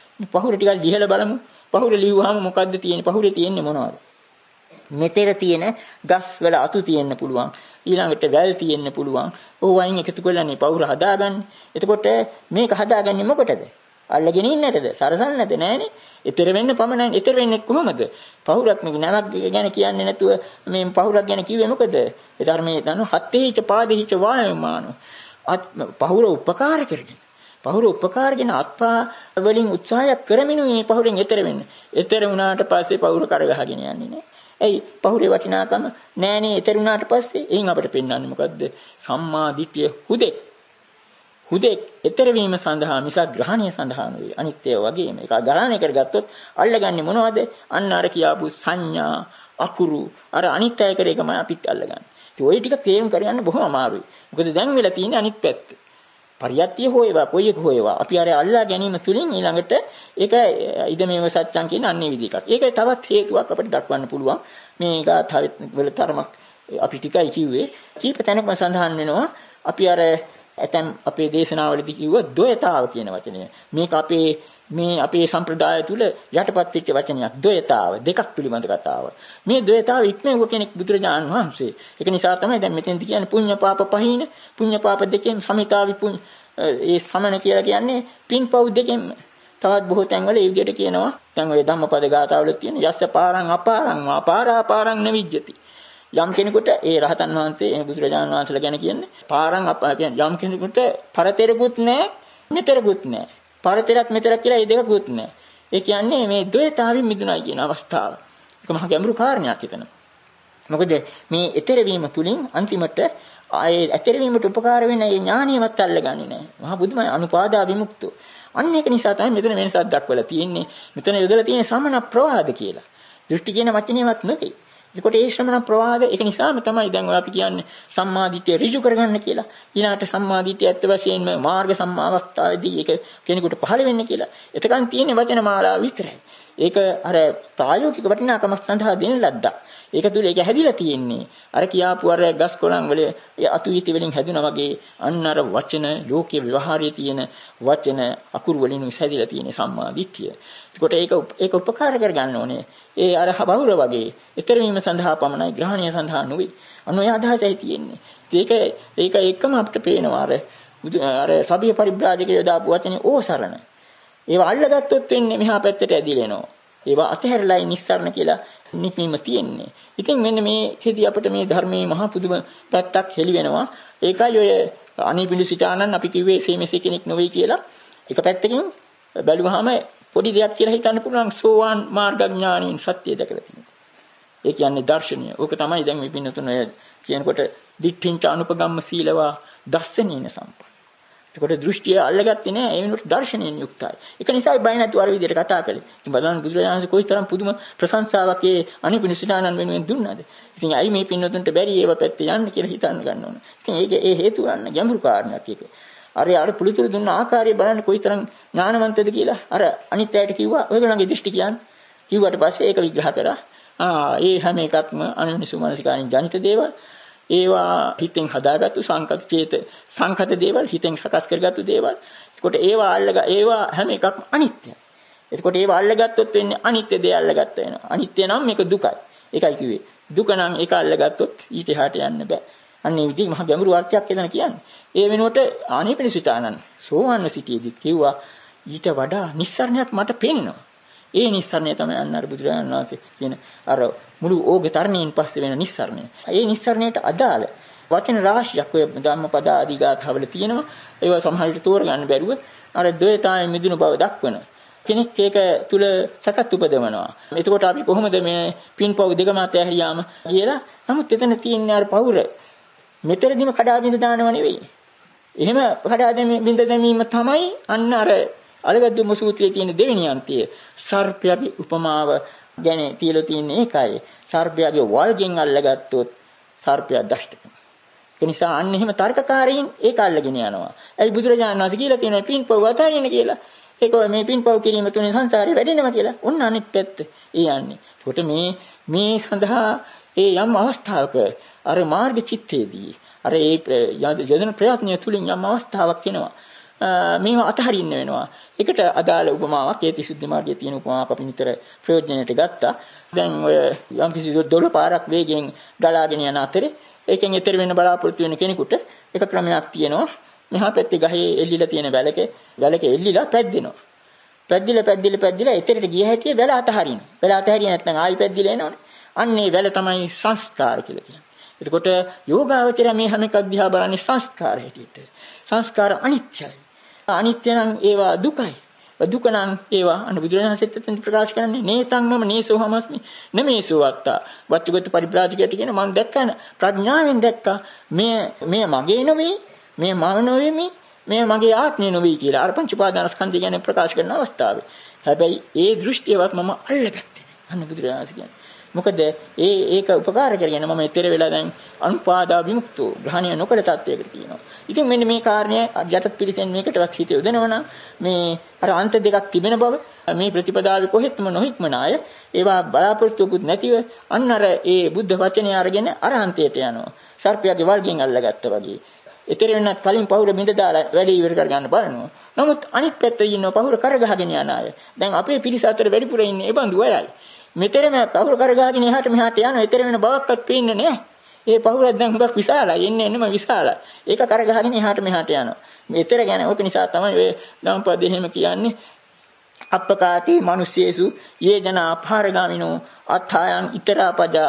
ලිහලා බලමු. පහුර ලිව්වහම මොකද්ද තියෙන්නේ? පහුරේ තියෙන්නේ මොනවද? මෙතෙර තියෙන ගස් වල අතු තියෙන්න පුළුවන්. ඊළඟට වැල් තියෙන්න පුළුවන්. ඕවයින් එකතු කරලානේ පවුර හදාගන්නේ. එතකොට මේක හදාගන්නේ මොකටද? අල්ලගෙන ඉන්නටද? සරසන්නද? නෑනේ. ඊතර වෙන්න පමණයි. ඊතර වෙන්නේ කොහොමද? පවුරක් නැවක් ගැන කියන්නේ නැතුව මේ පවුරක් ගැන කිව්වේ මොකද? ඒ ධර්මයේ දන්නු හත්තේච පාදේච වායමාන. පහුර උපකාර කරගෙන පහුර උපකාරගෙන අත්පා වලින් උත්සාහයක් කරමින් මේ පහුරෙන් එතර වෙන්න. එතර වුණාට පස්සේ පහුර කර ගහගෙන යන්නේ නැහැ. ඇයි? පහුරේ වටිනාකම නෑනේ. එතර වුණාට පස්සේ එයින් අපිට පෙන්වන්නේ මොකද්ද? සම්මා දිට්ඨිය හුදෙක් එතර වීම සඳහා මිසක් ග්‍රහණය සඳහා නෙවෙයි. අනිත් ඒවා වගේම ඒක ග්‍රහණය කරගත්තොත් අල්ලගන්නේ මොනවද? අන්න අර කියාපු සංඥා අකුරු අර අනිත් අය කරේකම අපිත් අල්ලගන්නේ. ඒ ඔය ටික තේරුම් කරගන්න බොහොම අමාරුයි. මොකද දැන් වෙලා තියෙන්නේ අනිත් පැත්ත. පරියත්තිය හොයවා කොයි එක හොයවා. අපි අර අල්ලා ගැනීම තුලින් ඊළඟට ඒක ඉදමේව සත්‍යං කියන අන්නේ විදිහකට. ඒක තවත් හේතුවක් අපිට දක්වන්න පුළුවන්. මේ ගාථාවෙත් වල තරමක් අපි ටිකයි කිව්වේ. කීප තැනකම සඳහන් වෙනවා අපි අර ඇතම් අපේ දේශනාවලදී කිව්ව ද්වයතාව කියන වචනය. මේක අපේ සම්ප්‍රදාය තුල යටපත් වෙච්ච වචනයක්. ද්වයතාව දෙකක් පිළිබඳ කතාව. මේ ද්වයතාව ඉක්මවුව කෙනෙක් බුදුරජාණන් වහන්සේ. ඒක නිසා තමයි දැන් මෙතෙන්දී කියන්නේ පුඤ්ඤ පාප පහින පුඤ්ඤ පාප දෙකෙන් සමිතා විපුඤ්ඤ ඒ සමන කියලා කියන්නේ පින්පව් දෙකෙන්. තවත් බොහෝ තැන්වල ඒ විදිහට කියනවා. දැන් ඔය ධම්මපද ගාථාවල තියෙන යස්ස පාරං අපාරං පාරාපාරං නවිජ්ජති. යම් කෙනෙකුට ඒ රහතන් වහන්සේ ඒ බුදුරජාණන් වහන්සේලා ගැන කියන්නේ පාරං කියන්නේ යම් කෙනෙකුට පරතරකුත් නැහැ මෙතරකුත් නැහැ. පරතරක් මෙතරක් කියලා මේ දෙකකුත් නැහැ. ඒ කියන්නේ මේ ද්වේතාවෙන් මිදුණයි කියන අවස්ථාව. ඒක මහා ගැඹුරු කාරණයක් එතන. මොකද මේ ඊතර වීම තුලින් අන්තිමට ආයේ ඊතර වීමට උපකාර වෙන මේ ඥානියවත් අල්ලගන්නේ නැහැ. මහා බුදුමයි අනුපාදා විමුක්තෝ. අන්න ඒක නිසා තමයි මෙතන වෙනසක් දක්වලා තියෙන්නේ. මෙතන යොදලා තියෙන සමන ප්‍රවාද කියලා. දෘෂ්ටි කියන වචනේවත් නෙවෙයි. ඒකට ඒ ශ්‍රමණ ප්‍රවාද ඒක නිසාම තමයි දැන් ඔය අපි කියන්නේ සම්මාදිට්ඨිය ඍජු කරගන්න කියලා. ඊළාට සම්මාදිට්ඨිය ඇත්ත වශයෙන්ම මාර්ග සම්මාවස්ථාවේදී ඒක කෙනෙකුට පහළ වෙන්න කියලා. එතකන් තියෙන වචන මාලාව විතරයි. ඒක අර ප්‍රායෝගික වටිනාකමක් සඳහා දෙන ලද්දා. ඒක තුල ඒක හැදිලා තියෙන්නේ. අර කියාපු අර ගස් කොළන් වල අතුවිති වලින් හැදුනා වගේ අන්න අර වචන ලෝකයේ ව්‍යවහාරයේ තියෙන වචන අකුරු වලින් හැදිලා තියෙන සම්මාදිට්ඨිය. ඒකට ඒක උපකාර කරගන්න ඕනේ. ඒ අර බහුර වගේ ඊතර වීම සඳහා පමණයි ග්‍රහණය සඳහා නෙවෙයි. අනෝය අදහසයි තියෙන්නේ. ඒක එකම අපිට පේනවා අර සබිය පරිබ්‍රාජකයෝ දාපු වචනේ ඕසරණ. ඒවා අල්ලගත්තොත් වෙන්නේ මෙහා පැත්තට ඇදිලෙනවා. ඒවා අතහැරලායි නිස්සරණ කියලා නික්මීම තියෙන්නේ. ඉතින් මෙන්න මේකෙදි අපිට මේ ධර්මයේ මහා පුදුම පැත්තක් හෙළි වෙනවා. ඒකයි ඔය අනිපිඬු සිතානන් අපි කිව්වේ සීමෙසි කෙනෙක් නෙවෙයි කියලා. එක පැත්තකින් බැලුවාම පොඩි දෙයක් කියලා හිතන්න පුළුවන් සෝවාන් මාර්ගඥානීන් සත්‍ය දැකලා තියෙනවා. ඒ කියන්නේ දර්ශනීය. ඕක තමයි දැන් මේ පින්නතුන ඔය කියනකොට දිට්ඨිංච අනුපගම්ම සීලවා දස්සනීන සම්පන්න. ඒකට දෘෂ්ටිය අල්ලගත්තේ නෑ. ඒ වෙනුවට දර්ශනයෙන් යුක්තයි. ඒක නිසා බය නැතුව අර විදිහට කතා කළේ. ඉතින් බලන්න බුදුරජාණන් කොයිතරම් පුදුම ප්‍රශංසාවක් ඒ අනිපිඬු සිතානන් වෙනුවෙන් දුන්නාද. ඉතින් අයි මේ පින්නතුන්ට බැරි ඒව පැත්තේ යන්න කියලා හිතන්න ගන්න ඕන. ඉතින් ඒක ඒ හේතුව ගන්න ගැඹුරු කාරණයක් ඒක. අර පුලිතුරු දුන්න ආකාරය බලන්න කොයිතරම් ඥානවන්තද කියලා අර අනිත් අයට කිව්වා ඔයගොල්ලන්ගේ දෘෂ්ටි කියන්නේ කිව්වට පස්සේ ඒක විග්‍රහ කරා ඒ හැම එකක්ම අනුනිසු මානසිකාරින් ජනිත දේවල් ඒවා හිතෙන් හදාගත්තු සංකත දේවල් හිතෙන් සකස් කරගත්තු දේවල් ඒකට ඒවා හැම එකක්ම අනිත්‍යයි. එතකොට ඒවා අල්ලගත්තොත් වෙන්නේ අනිත්‍ය දේ අල්ලගත්ත වෙනවා. අනිත්‍ය නම් මේක දුකයි. ඒකයි කිව්වේ. දුක නම් ඒක අල්ලගත්තොත් ඊට එහාට යන්න බෑ. අන්නේ විදිහ මහ ගැඹුරු අර්ථයක් එතන කියන්නේ. ඒ වෙනුවට ආනේපිඬු සිතානන් සෝවාන්ව සිටියේදී කිව්වා ඊට වඩා නිස්සරණයක් මට පේනවා. ඒ නිස්සරණය තමයි අන්නර බුදුරජාණන් වහන්සේ කියන අර මුළු ඕගේ තරණයෙන් පස්සේ වෙන නිස්සරණය. ඒ නිස්සරණයට අදාළ වචන රාශියක් ඔය ධම්මපද ආදී ගාථාවල තියෙනවා. ඒවා සමහර විට තෝරගන්න බැරුව අර ද්වේතාවෙන් මිදුණු බව දක්වන කෙනෙක් ඒක තුල සකත් උපදවනවා. එතකොට අපි කොහොමද මේ පින්පව් දෙකම අතහැරියාම කියලා. නමුත් එතන තියෙන අර පවුර මෙතරදිම කඩා බිඳ දානව නෙවෙයි. එහෙම කඩා බිඳ දැමීම තමයි අන්න අර අලගද්දුම සූත්‍රයේ තියෙන දෙවෙනි අන්තය. සර්පයාගේ උපමාව ගැන තියලා තියෙන්නේ ඒකයි. සර්පයාගේ වල්ගෙන් අල්ලගත්තොත් සර්පයා දෂ්ට වෙනවා. ඒ නිසා අන්න එහෙම තර්කකාරීන් ඒක අල්ලගෙන යනවා. ඒ බුදුරජාණන් වහන්සේ කියලා තියෙනවා පින්පව් අතහරින්න කියලා. ඒක මේ පින්පව් කිරීම තුනේ සංසාරේ වැඩෙනවා කියලා. ඔන්න අනිත් පැත්ත. ඒ යන්නේ. ඒකට මේ සඳහා ඒ යම් අවස්ථාවක අර මාර්ග චිත්තේදී අර ඒ යොදන ප්‍රයත්නය තුලින් යම් අවස්ථාවක් එනවා. මේව අතහරින්න වෙනවා. ඒකට අදාළ උපමාවක් ඒ තිසුද්ධි මාර්ගයේ තියෙන උපමාවක් අපි නිතර ප්‍රයෝජනෙට ගත්තා. දැන් ඔය යම් කිසි දොළ පාරක් වේගෙන් ගලාගෙන යන අතරේ ඒකෙන් එතර වෙන්න බලාපොරොත්තු වෙන කෙනෙකුට එක ක්‍රමයක් තියෙනවා. මෙහා පැත්තේ ගහේ එල්ලිලා තියෙන වැලක එල්ලිලා පැද්දෙනවා. පැද්දිලා එතරට ගිය හැටි වැල අතහරින්න. වැල අතහැරිය නැත්නම් ආයි පැද්දිලා එනවනේ. අන්නේ වැල තමයි සංස්කාර කියලා කියන්නේ. එතකොට යෝගාවචරය මේ හැම එකක් දිහා බලන්නේ සංස්කාර හැටියට. සංස්කාර අනිත්‍යයි. අනිත්‍ය නම් ඒවා දුකයි. දුක නම් ඒවා අනුබුදුරණසෙත් ප්‍රකාශ කරන්නේ නේතං මම නේසෝ හමස්මි නමේසෝ අත්තා. වච්චගත පරිබ්‍රාජකයට කියන මම දැක්කන ප්‍රඥාවෙන් දැක්කා මේ මගේ නෙවෙයි, මේ මම නෙවෙයි, මේ මගේ ආත්මය නෙවෙයි කියලා. අර පංච උපාදානස්කන්ධය ගැන ප්‍රකාශ කරන අවස්ථාවේ. හැබැයි ඒ දෘෂ්ටියවත් මම අල්ලගත්තේ අනුබුදුරණස කියන්නේ. මොකද ඒක උපකාර කරගෙන මම ඊතර වෙලා දැන් අනුපාදා විමුක්තෝ ග්‍රහණය නොකළ තත්වයකට තියෙනවා. ඉතින් මෙන්න මේ කාරණය යටත් පිළිසෙන් මේකටවත් හිත යොදනවනම් මේ අර අන්ත දෙකක් තිබෙන බව මේ ප්‍රතිපදාවේ කොහෙත්ම නොහික්මන අය ඒවා බලාපොරොත්තුකුත් නැතිව අන්න අර ඒ බුද්ධ වචනය අරගෙන අරහන්තයට යනවා. සර්පයාගේ වල්ගෙන් අල්ලගත්තා වගේ. ඊතර වෙනත් කලින් පහුර බින්ද දාලා වැඩි ඉවර කරගන්න බලනවා. නමුත් අනිත් පැත්තේ ඉන්නව පහුර කරගහගෙන යන අය. දැන් අපේ පිරිස අතර වැඩිපුර ඉන්නේ ඒ බඳු අයයි. මෙතරම පහුර කරගහගෙන එහාට මෙහාට යනවා. ඊතර වෙන බවක්වත් පේන්නේ නැහැ. ඒ පහුරක් දැන් හුඟක් විශාලයි. එන්නෙම විශාලයි. ඒක කරගහගෙන එහාට මෙහාට යනවා. මේතර ගැන ඕක නිසා තමයි ඔය ධම්පද එහෙම කියන්නේ. අප්පකාති මිනිස්සේසු යේජන අපාරගාමිනෝ අත්ථායන් ඊතරපජා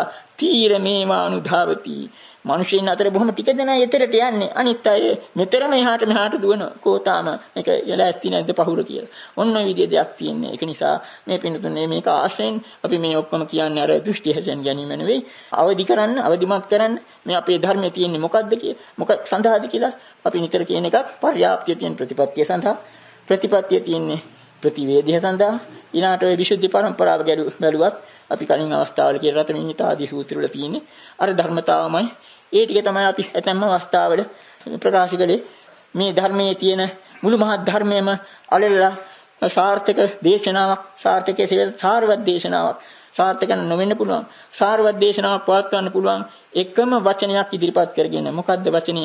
තීරමේවානුධාවති. මිනිසෙන් අතර බොහොම ටික දෙනා ඊතරට යන්නේ. අනිත් අය මෙතරම එහාට මෙහාට දුවන කෝතාම මේක යලැස්ති නැද්ද පහුර කියලා. ඔන්න ඔය විදිහේ දෙයක් තියෙන්නේ. ඒක නිසා මේ පින්තුනේ මේක ආශ්‍රයෙන් අපි මේ ඔක්කොම කියන්නේ අර දෘෂ්ටි හැසෙන් ගැනීම නෙවෙයි. අවදි කරන්න, අවදිමත් කරන්න මේ අපේ ධර්මයේ තියෙන්නේ මොකක්ද මොකක් සඳහාද කියලා අපි නිතර කියන එකක් පර්යාප්තිය තියෙන ප්‍රතිපත්තිය සඳහා. ප්‍රතිපත්තිය තියෙන්නේ ප්‍රතිවේධය සඳහා. ඊළාට ඔය විසුද්ධි පරම්පරාව බැලුවත් අපි කලින් අවස්ථාවල කියන රතමිනිත ආදී සූත්‍ර වල තියෙන්නේ අර ධර්මතාවමයි. ඒ ටික තමයි අපි ඇතැම්ම අවස්ථාවල ප්‍රකාශ කළේ. මේ ධර්මයේ තියෙන මුළු මහත් ධර්මයේම අලෙල්ලා සාර්ථක දේශනාවක්, සාර්ථකයේ සාරවත් දේශනාවක්, සාර්ථක නොවෙන්න පුළුවන් සාරවත් දේශනාවක් පවත්වන්න පුළුවන් එකම වචනයක් ඉදිරිපත් කරගෙන. මොකද්ද වචනය?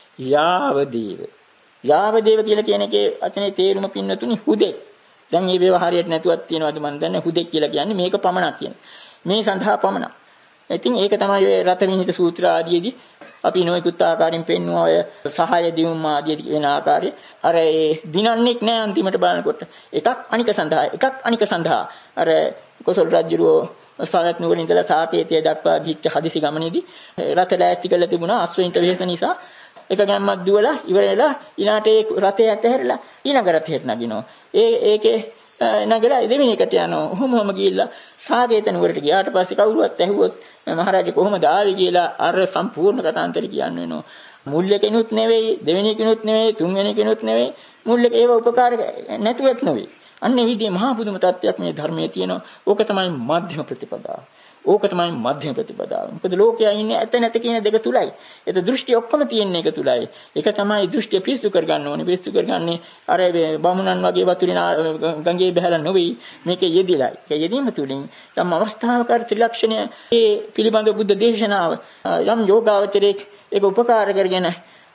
යාවදේව. යාවදේව කියලා කියන එකේ වචනේ තේරුම පින්නතුනි හුදෙක්. දැන් මේ ව්‍යවහාරයට නැතුවක් තියනවාද මන් දන්නේ. හුදෙක් කියලා කියන්නේ මේක පමණක් කියන. මේ සඳහා පමණක්. ඉතින් ඒක තමයි ඔය රතවිනිත සූත්‍ර ආදීදී අපි නොයෙකුත් ආකාරයෙන් පෙන්වුවා ඔය සහාය දියුම් ආදී වෙන ආකාරය. අර ඒ දිනන්නේක් නෑ අන්තිමට බලනකොට. එකක් අනික සඳහා අර කොසල් රජුරෝ සායත් නුවර ඉඳලා සාකේතය දක්වා දිච්ච හදිසි ගමනේදී රත ලෑස්ති කරලා තිබුණා අස්වැන්ට වෙහෙස නිසා. එක ගැම්මක් දුවලා ඉවර වෙලා ඊළාට ඒ රතය ඇතහැරලා ඊළඟ රතයට නගිනවා. ඒකේ නගලා දෙවෙනි එකට යනවා. ඔහොමම ගිහිල්ලා සාකේත නුවරට ගියාට පස්සේ කවුරුවත් ඇහුවොත් මහරජා කොහොමද ආවේ කියලා අර සම්පූර්ණ කතාන්තරය කියන්න වෙනවා. මුල් එකෙනුත් නෙවෙයි, දෙවෙනි එකෙනුත් නෙවෙයි, තුන්වෙනි එකෙනුත් නෙවෙයි. මුල් එක ඒව උපකාර නැතුවත් නෙවෙයි. අන්න ඒ විදිහේ මහා පුදුම තත්ත්වයක් මේ ධර්මයේ තියෙනවා. ඕක තමයි මධ්‍යම ප්‍රතිපදාව. ඕක තමයි මධ්‍යම ප්‍රතිපදාව. මොකද ලෝකයා ඉන්නේ ඇත නැත කියන දෙක තුලයි. ඒක දෘෂ්ටි ඔක්කොම තියෙන එක තුලයි. ඒක තමයි දෘෂ්ටිය පිරිසුදු කරගන්න ඕනේ. පිරිසුදු කරගන්නේ අර බමුණන් වගේ වතුරින ගංගේ බහැලා නොවේ. මේකේ යෙදිලා. ඒ යෙදීම තුලින් යම් අවස්ථාවක ත්‍රිලක්ෂණය ඒ පිළිබඳ බුද්ධ දේශනාව යම් යෝගාවචරයේ ඒක උපකාර කරගෙන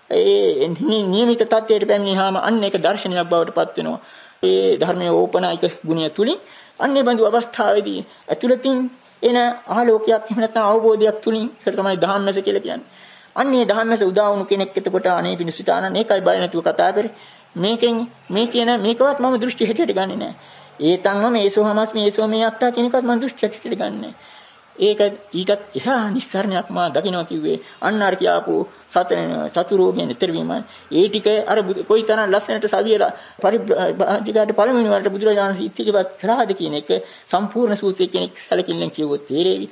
ඒ නියමිත තත්ත්වයට පැමිණියාම අන්න ඒක දර්ශනයක් බවට පත් වෙනවා. ඒ ධර්මයේ ඕපනායක ගුණය තුලින් අන්නේ බඳු අවස්ථාවේදී ඇතුළතින් එන ආලෝකයක් එහෙම නැත්නම් අවබෝධයක් තුලින් ඒක තමයි ධම්මස කියලා කියන්නේ. අන්නේ ධම්මස උදා වුණු කෙනෙක් එතකොට අනේ පිණිසිතානන් ඒකයි බය නැතුව කතා කරේ. මේකෙන් මේ කියන මේකවත් මම දෘෂ්ටි හැටියට ගන්නෙ නෑ. ඒතන්ම මේසෝ හමස් මේසෝ මේ අත්තා කියන එකවත් මම දෘෂ්ටි හැටියට ගන්නෙ නෑ. ඒක ඊටත් එහා නිස්සාරණයක් මා දකින්න කිව්වේ අන්න අර කියාපු චතුරෝගයෙන් ඈතර වීම. ඒ ටික අර කොයිතරම් ලස්සනට සවියලා පරිබ්‍රාජිකාට පළවෙනි වරට බුදුරජාණන් ඉතිරිපත් කරාද කියන එක සම්පූර්ණ සූත්‍රය කෙනෙක් සැලකිල්ලෙන් කියවොත් තේරෙවි.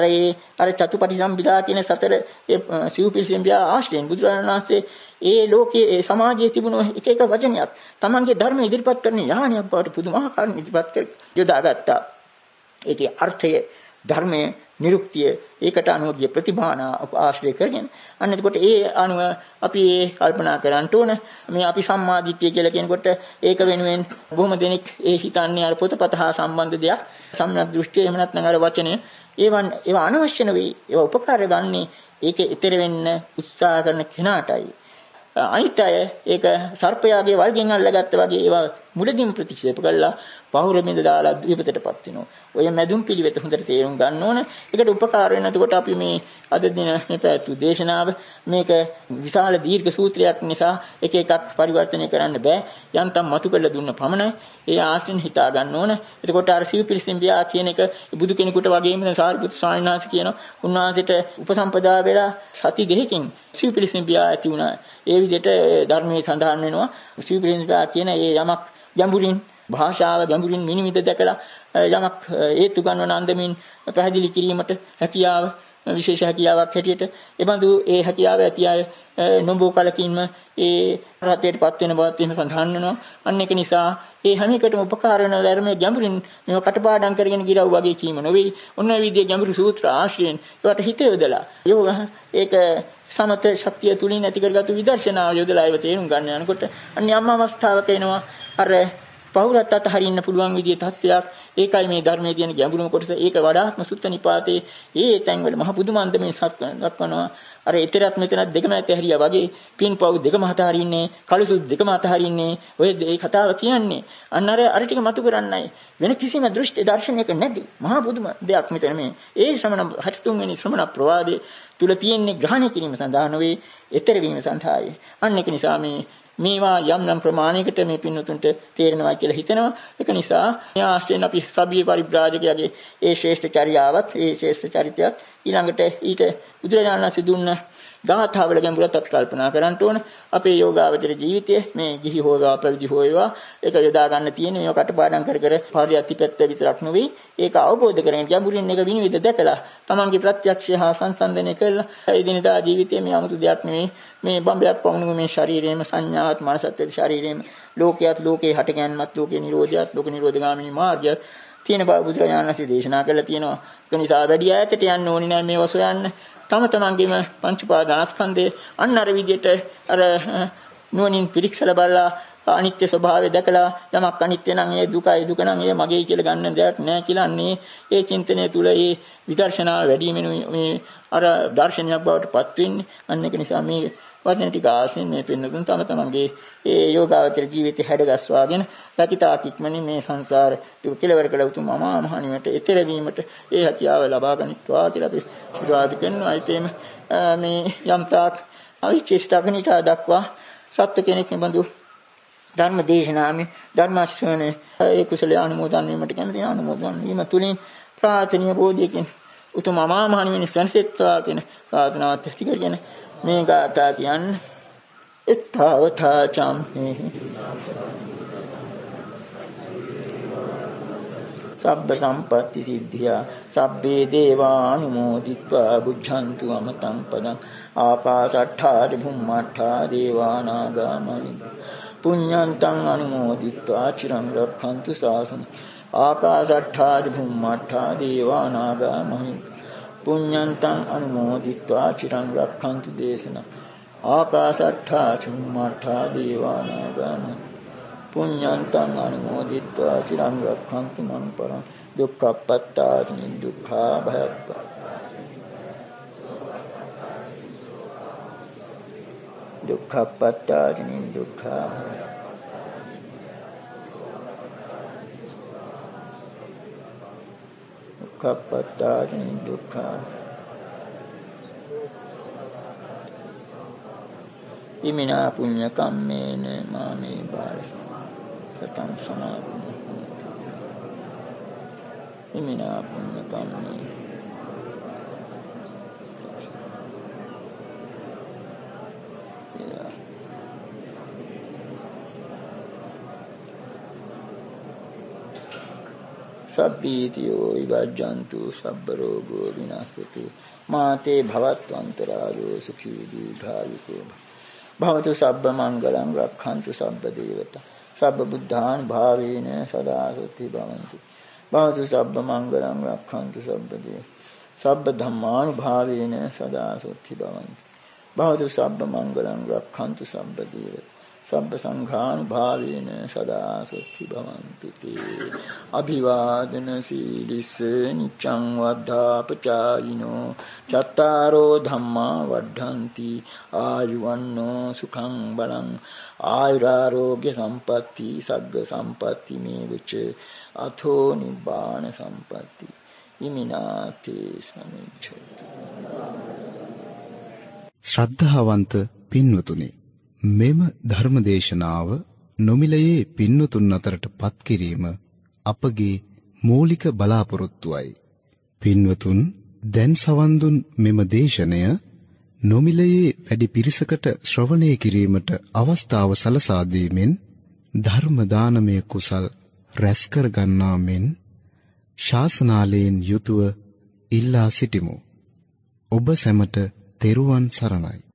අර චතුපටි සම්බිදා කියන සතර ඒ සිව්පිරිසෙන් බියා ආශ්‍රයෙන් බුදුරජාණන් වහන්සේ ඒ ලෝකයේ ඒ සමාජයේ තිබුණු එක එක වචනයක් තමන්ගේ ධර්ම ඉදිරිපත් කරන යාහනයක් බවට පුදුමාකාර ඉදිරිපත් කර යොදාගත්තා. ඒකේ අර්ථය ධර්මයේ නිරුක්තිය ඒකට අනුව ගිය ප්‍රතිභාන ආශ්‍රය කරගෙන අන්න එතකොට ඒ අනුව අපි කල්පනා කරන්න ඕන මේ අපි සම්මාදිට්ඨිය කියලා කියනකොට ඒක වෙනුවෙන් බොහොම දෙනෙක් ඒ හිතන්නේ අර පොතපත හා සම්බන්ධ දෙයක් සම්‍යක් දෘෂ්ටිය එහෙම නැත්නම් අර වචනය ඒවා අනවශ්‍ය නෙවෙයි ඒවා උපකාර ගන්නේ ඒකේ ඊතර වෙන්න උත්සාහ කරන කෙනාටයි අනිත් අය ඒක සර්පයාගේ වල්ගෙන් අල්ලගත්තා වගේ ඒවා මුලදීම ප්‍රතික්ෂේප කළා පහුර බින්ද දාලා දීපතටපත් වෙනවා. ඔය මැදුම් පිළිවෙත හොඳට තේරුම් ගන්න ඕන. ඒකට උපකාර වෙන. එතකොට අපි මේ අද දින මේ පැවැත්වූ දේශනාව මේක විශාල දීර්ඝ සූත්‍රයක් නිසා එක එකක් පරිවර්තනය කරන්න බෑ. යන්තම් මතු කරලා දුන්න පමණයි ඒ ආශ්‍රයෙන් හිතා ගන්න ඕන. එතකොට අර සිව්පිලිසිම්බියා කියන එක බුදු කෙනෙකුට වගේම සාරිපුත්‍ර ස්වාමීන් වහන්සේ කියන උන්වහන්සේට උපසම්පදා වෙලා සති දෙකකින් සිව්පිලිසිම්බියා ඇති වුණා. ඒ විදිහට ධර්මයේ සඳහන් වෙනවා සිව්පිලිසිම්බියා කියන ඒ යමක් ගැඹුරින් භාෂාව ගැඹුරින් මිනිමිද දැකලා යමක් හේතු ගන්නවන අන්දමින් පැහැදිලි කිරීමට හැකියාව විශේෂ හැකියාවක් හැටියට එබඳු ඒ හැකියාව ඇති අය නොබෝ කලකින්ම ඒ රහතේටපත් වෙන බවත් එහෙම සඳහන් වෙනවා. අන්න ඒක නිසා ඒ හැම එකටම උපකාර වෙන ධර්මයේ ගැඹුරින් මේව කටපාඩම් කරගෙන ගිරව් වගේ කීම නෙවෙයි. ඔන්න ඔය විදිහේ ගැඹුරු සූත්‍ර ආශ්‍රයෙන් ඒවට හිත යොදලා ඒක සමත ශක්තිය තුලින් ඇති කරගත්තු විදර්ශනාව යොදලා ඒව තේරුම් ගන්න යනකොට අන්න යම් අවස්ථාවක එනවා අර පහුරත් අතහරින්න පුළුවන් විදිහේ තත්ත්වයක්. ඒකයි මේ ධර්මයේ තියෙන ගැඹුරුම කොටස. ඒක වඩාත්ම සුත්ත නිපාතේ ඒ තැන්වල මහ බුදුමන්දමේ දක්වනවා. අර ඊතරත් මෙතනත් දෙකම ඇතහැරියා වගේ පින්පව් දෙකම අතහරින්නේ, කලුසුත් දෙකම අතහරින්නේ. ඔය ඒ කතාව කියන්නේ අන්න අර ටික මතු කරන්නයි. වෙන කිසිම දෘෂ්ටි දර්ශනයක නැති මහා බුදුම දෙයක් මෙතන මේ. ඒ ශ්‍රමණ 63 වෙනි ශ්‍රමණ ප්‍රවාදයේ තුල තියෙන්නේ ග්‍රහණය කිරීම සඳහා නොවේ, ඊතර වීම සඳහායි. අන්න ඒක නිසා මේවා යම් ප්‍රමාණයකට මේ පින්නතුන්ට තේරෙනවා කියලා හිතනවා. ඒක නිසා මේ ආශ්‍රයෙන් අපි සබ්බේ පරිබ්‍රාජකයාගේ ඒ ශ්‍රේෂ්ඨ චර්යාවත් ඒ ශ්‍රේෂ්ඨ චරිතයත් ඊළඟට ඊට බුදුරජාණන් වහන්සේ දුන්න ගාථාවල ගැඹුරත් අපි කල්පනා කරන්න ඕන. අපේ යෝගාවචර ජීවිතයේ මේ ගිහි හොයවා පැවිදි හොයවා ඒක යොදා ගන්න තියෙන මේව කටපාඩම් කර පරියත්තිපැත්ත විතරක් නෙවෙයි ඒක අවබෝධ කරගෙන ගැඹුරින් එක විනිවිද දැකලා තමන්ගේ ප්‍රත්‍යක්ෂය හා සංසන්දනය කරලා එදිනදා ජීවිතයේ මේ 아무තු දෙයක් නෙවෙයි මේ බම්බයක් වුණු මේ ශරීරයේම සංඥාවත් මනසත් ඇති ශරීරයේම ලෝකයක් ලෝකේ හටගැන්මත් ලෝකේ නිරෝධයත් ලෝක නිරෝධගාමිනී මාර්ගය තියෙන බව බුදුරජාණන් වහන්සේ දේශනා කළා තියෙනවා. ඒ නිසා වැඩි ඈතට යන්න ඕනි නෑ මේව සොයන්න. තම තමන්ගේම පංච උපාදානස්කන්ධේ අන්න අර විදිහට අර නුවණින් පිරික්සලා බලලා අනිත්‍ය ස්වභාවය දැකලා යමක් අනිත්‍ය නම් ඒ දුකයි දුක නම් ඒ මගේ කියලා ගන්න දෙයක් නෑ කියලා අන්නේ ඒ චින්තනය තුල ඒ විදර්ශනාව වැඩි මේ අර දර්ශනයක් බවට පත් වෙන්නේ. අන්න ඒක නිසා මේ වචන ටික ආසෙන් මේ පින්නතුන් තම තමන්ගේ ඒ යෝගාවචර ජීවිතය හැඩගස්වාගෙන පැකිතාක් ඉක්මනින් මේ සංසාර දුක කෙලවර කළ උතුම් අමා මහ නිවනට ඊතර වීමට ඒ හැකියාව ලබා ගනිත්වා කියලා අපි ආශිර්වාද කරනවා. ඒතේම මේ යම්තාක් අවිචේෂ්ඨකණිට දක්වා සත්‍ය කෙනෙක් නිබඳු ධර්ම දේශනාමි ධර්මාශ්‍රවණේ ඒ කුසල අනුමෝදන් වීමට කැමති අනුමෝදන් වීම තුලින් ප්‍රාර්ථනීය බෝධියකින් උතුම් අමා මහ නිවන සංසෙත්වා කියන ප්‍රාර්ථනාවත් ඇති කරගෙන මේ ගාථා කියන්නේ එත්තවතා චම්හි සබ්බ සම්පatti සිද්ධියා සබ්බේ දේවානුමෝදිත්වා බුද්ධන්තු අමතං පදං ආකාශට්ඨා භුම්මට්ඨා දේවානාගා මහින්ද පුඤ්ඤන්තං අනුමෝදිත්වා චිරං රක්ඛන්තු ශාසන ආකාශට්ඨා භුම්මට්ඨා දේවානාගා මහින්ද පුඤ්ඤන්තං අනුමෝදිත්වා චිරං රක්ඛන්තු දේශන ආකාශට්ඨා චුම්මට්ඨා දේවානාගා මහින්ද පුඤ්ඤන්තං අනුමෝදිත්වා චිරං රක්ඛන්තු මං පරං දුක්ඛප්පත්තානි දුක්ඛා භයප්ප දුක්ඛප්පත්තානි දුක්ඛා දුක්ඛප්පත්තානි දුක්ඛා ඉමිනා පුඤ්ඤ කම්මේන මාමේ බාල සතං සමාප්පු ඉමිනා පුඤ්ඤ කම්මේ සබ්බීතියෝ විවජ්ජන්තු සබ්බ රෝගෝ විනාශති මාතේ භවත්වන්තරායෝ සුඛී දීඝායුකෝ භවතු සබ්බ මංගලං රක්ඛන්තු සබ්බ දේවතා සබ්බ බුද්ධාන් භාවේන සදා සුඛි භවන්තු භවතු සබ්බ මංගලං රක්ඛන්තු සබ්බ දේ සබ්බ ධම්මාන් භාවේන සදා සුඛි භවන්තු භවතු සබ්බ මංගලං රක්ඛන්තු සබ්බ දේවතා සබ්බ සංඝානුභාවේන සදා සොත්ති භවන්තු තේ. අභිවාදන සීලිස්ස නිච්ඡං වද්ධාපචායිනෝ චත්තාරෝ ධම්මා වද්ධන්ති ආයුවන්නෝ සුඛං බලං ආයුරාෝග්‍ය සම්පatti සග්ග සම්පatti මේවච අතෝ නිබ්බාන සම්පatti ඉමිනාතේ සමිච්ඡතු. ශ්‍රද්ධාවන්ත පින්වතුනි, මෙම ධර්මදේශනාව නොමිලයේ පින්වතුන් අතරට පත් කිරීම අපගේ මූලික බලාපොරොත්තුවයි. පින්වතුන් දැන් සවන් දුන් මෙම දේශනය නොමිලයේ වැඩි පිරිසකට ශ්‍රවණය කිරීමට අවස්ථාව සලසා දීමෙන් ධර්ම දානමය කුසල් රැස් කර ගන්නා මෙන් ශාසනාලයෙන් යුතුව ඉල්ලා සිටිමු. ඔබ සැමට තෙරුවන් සරණයි.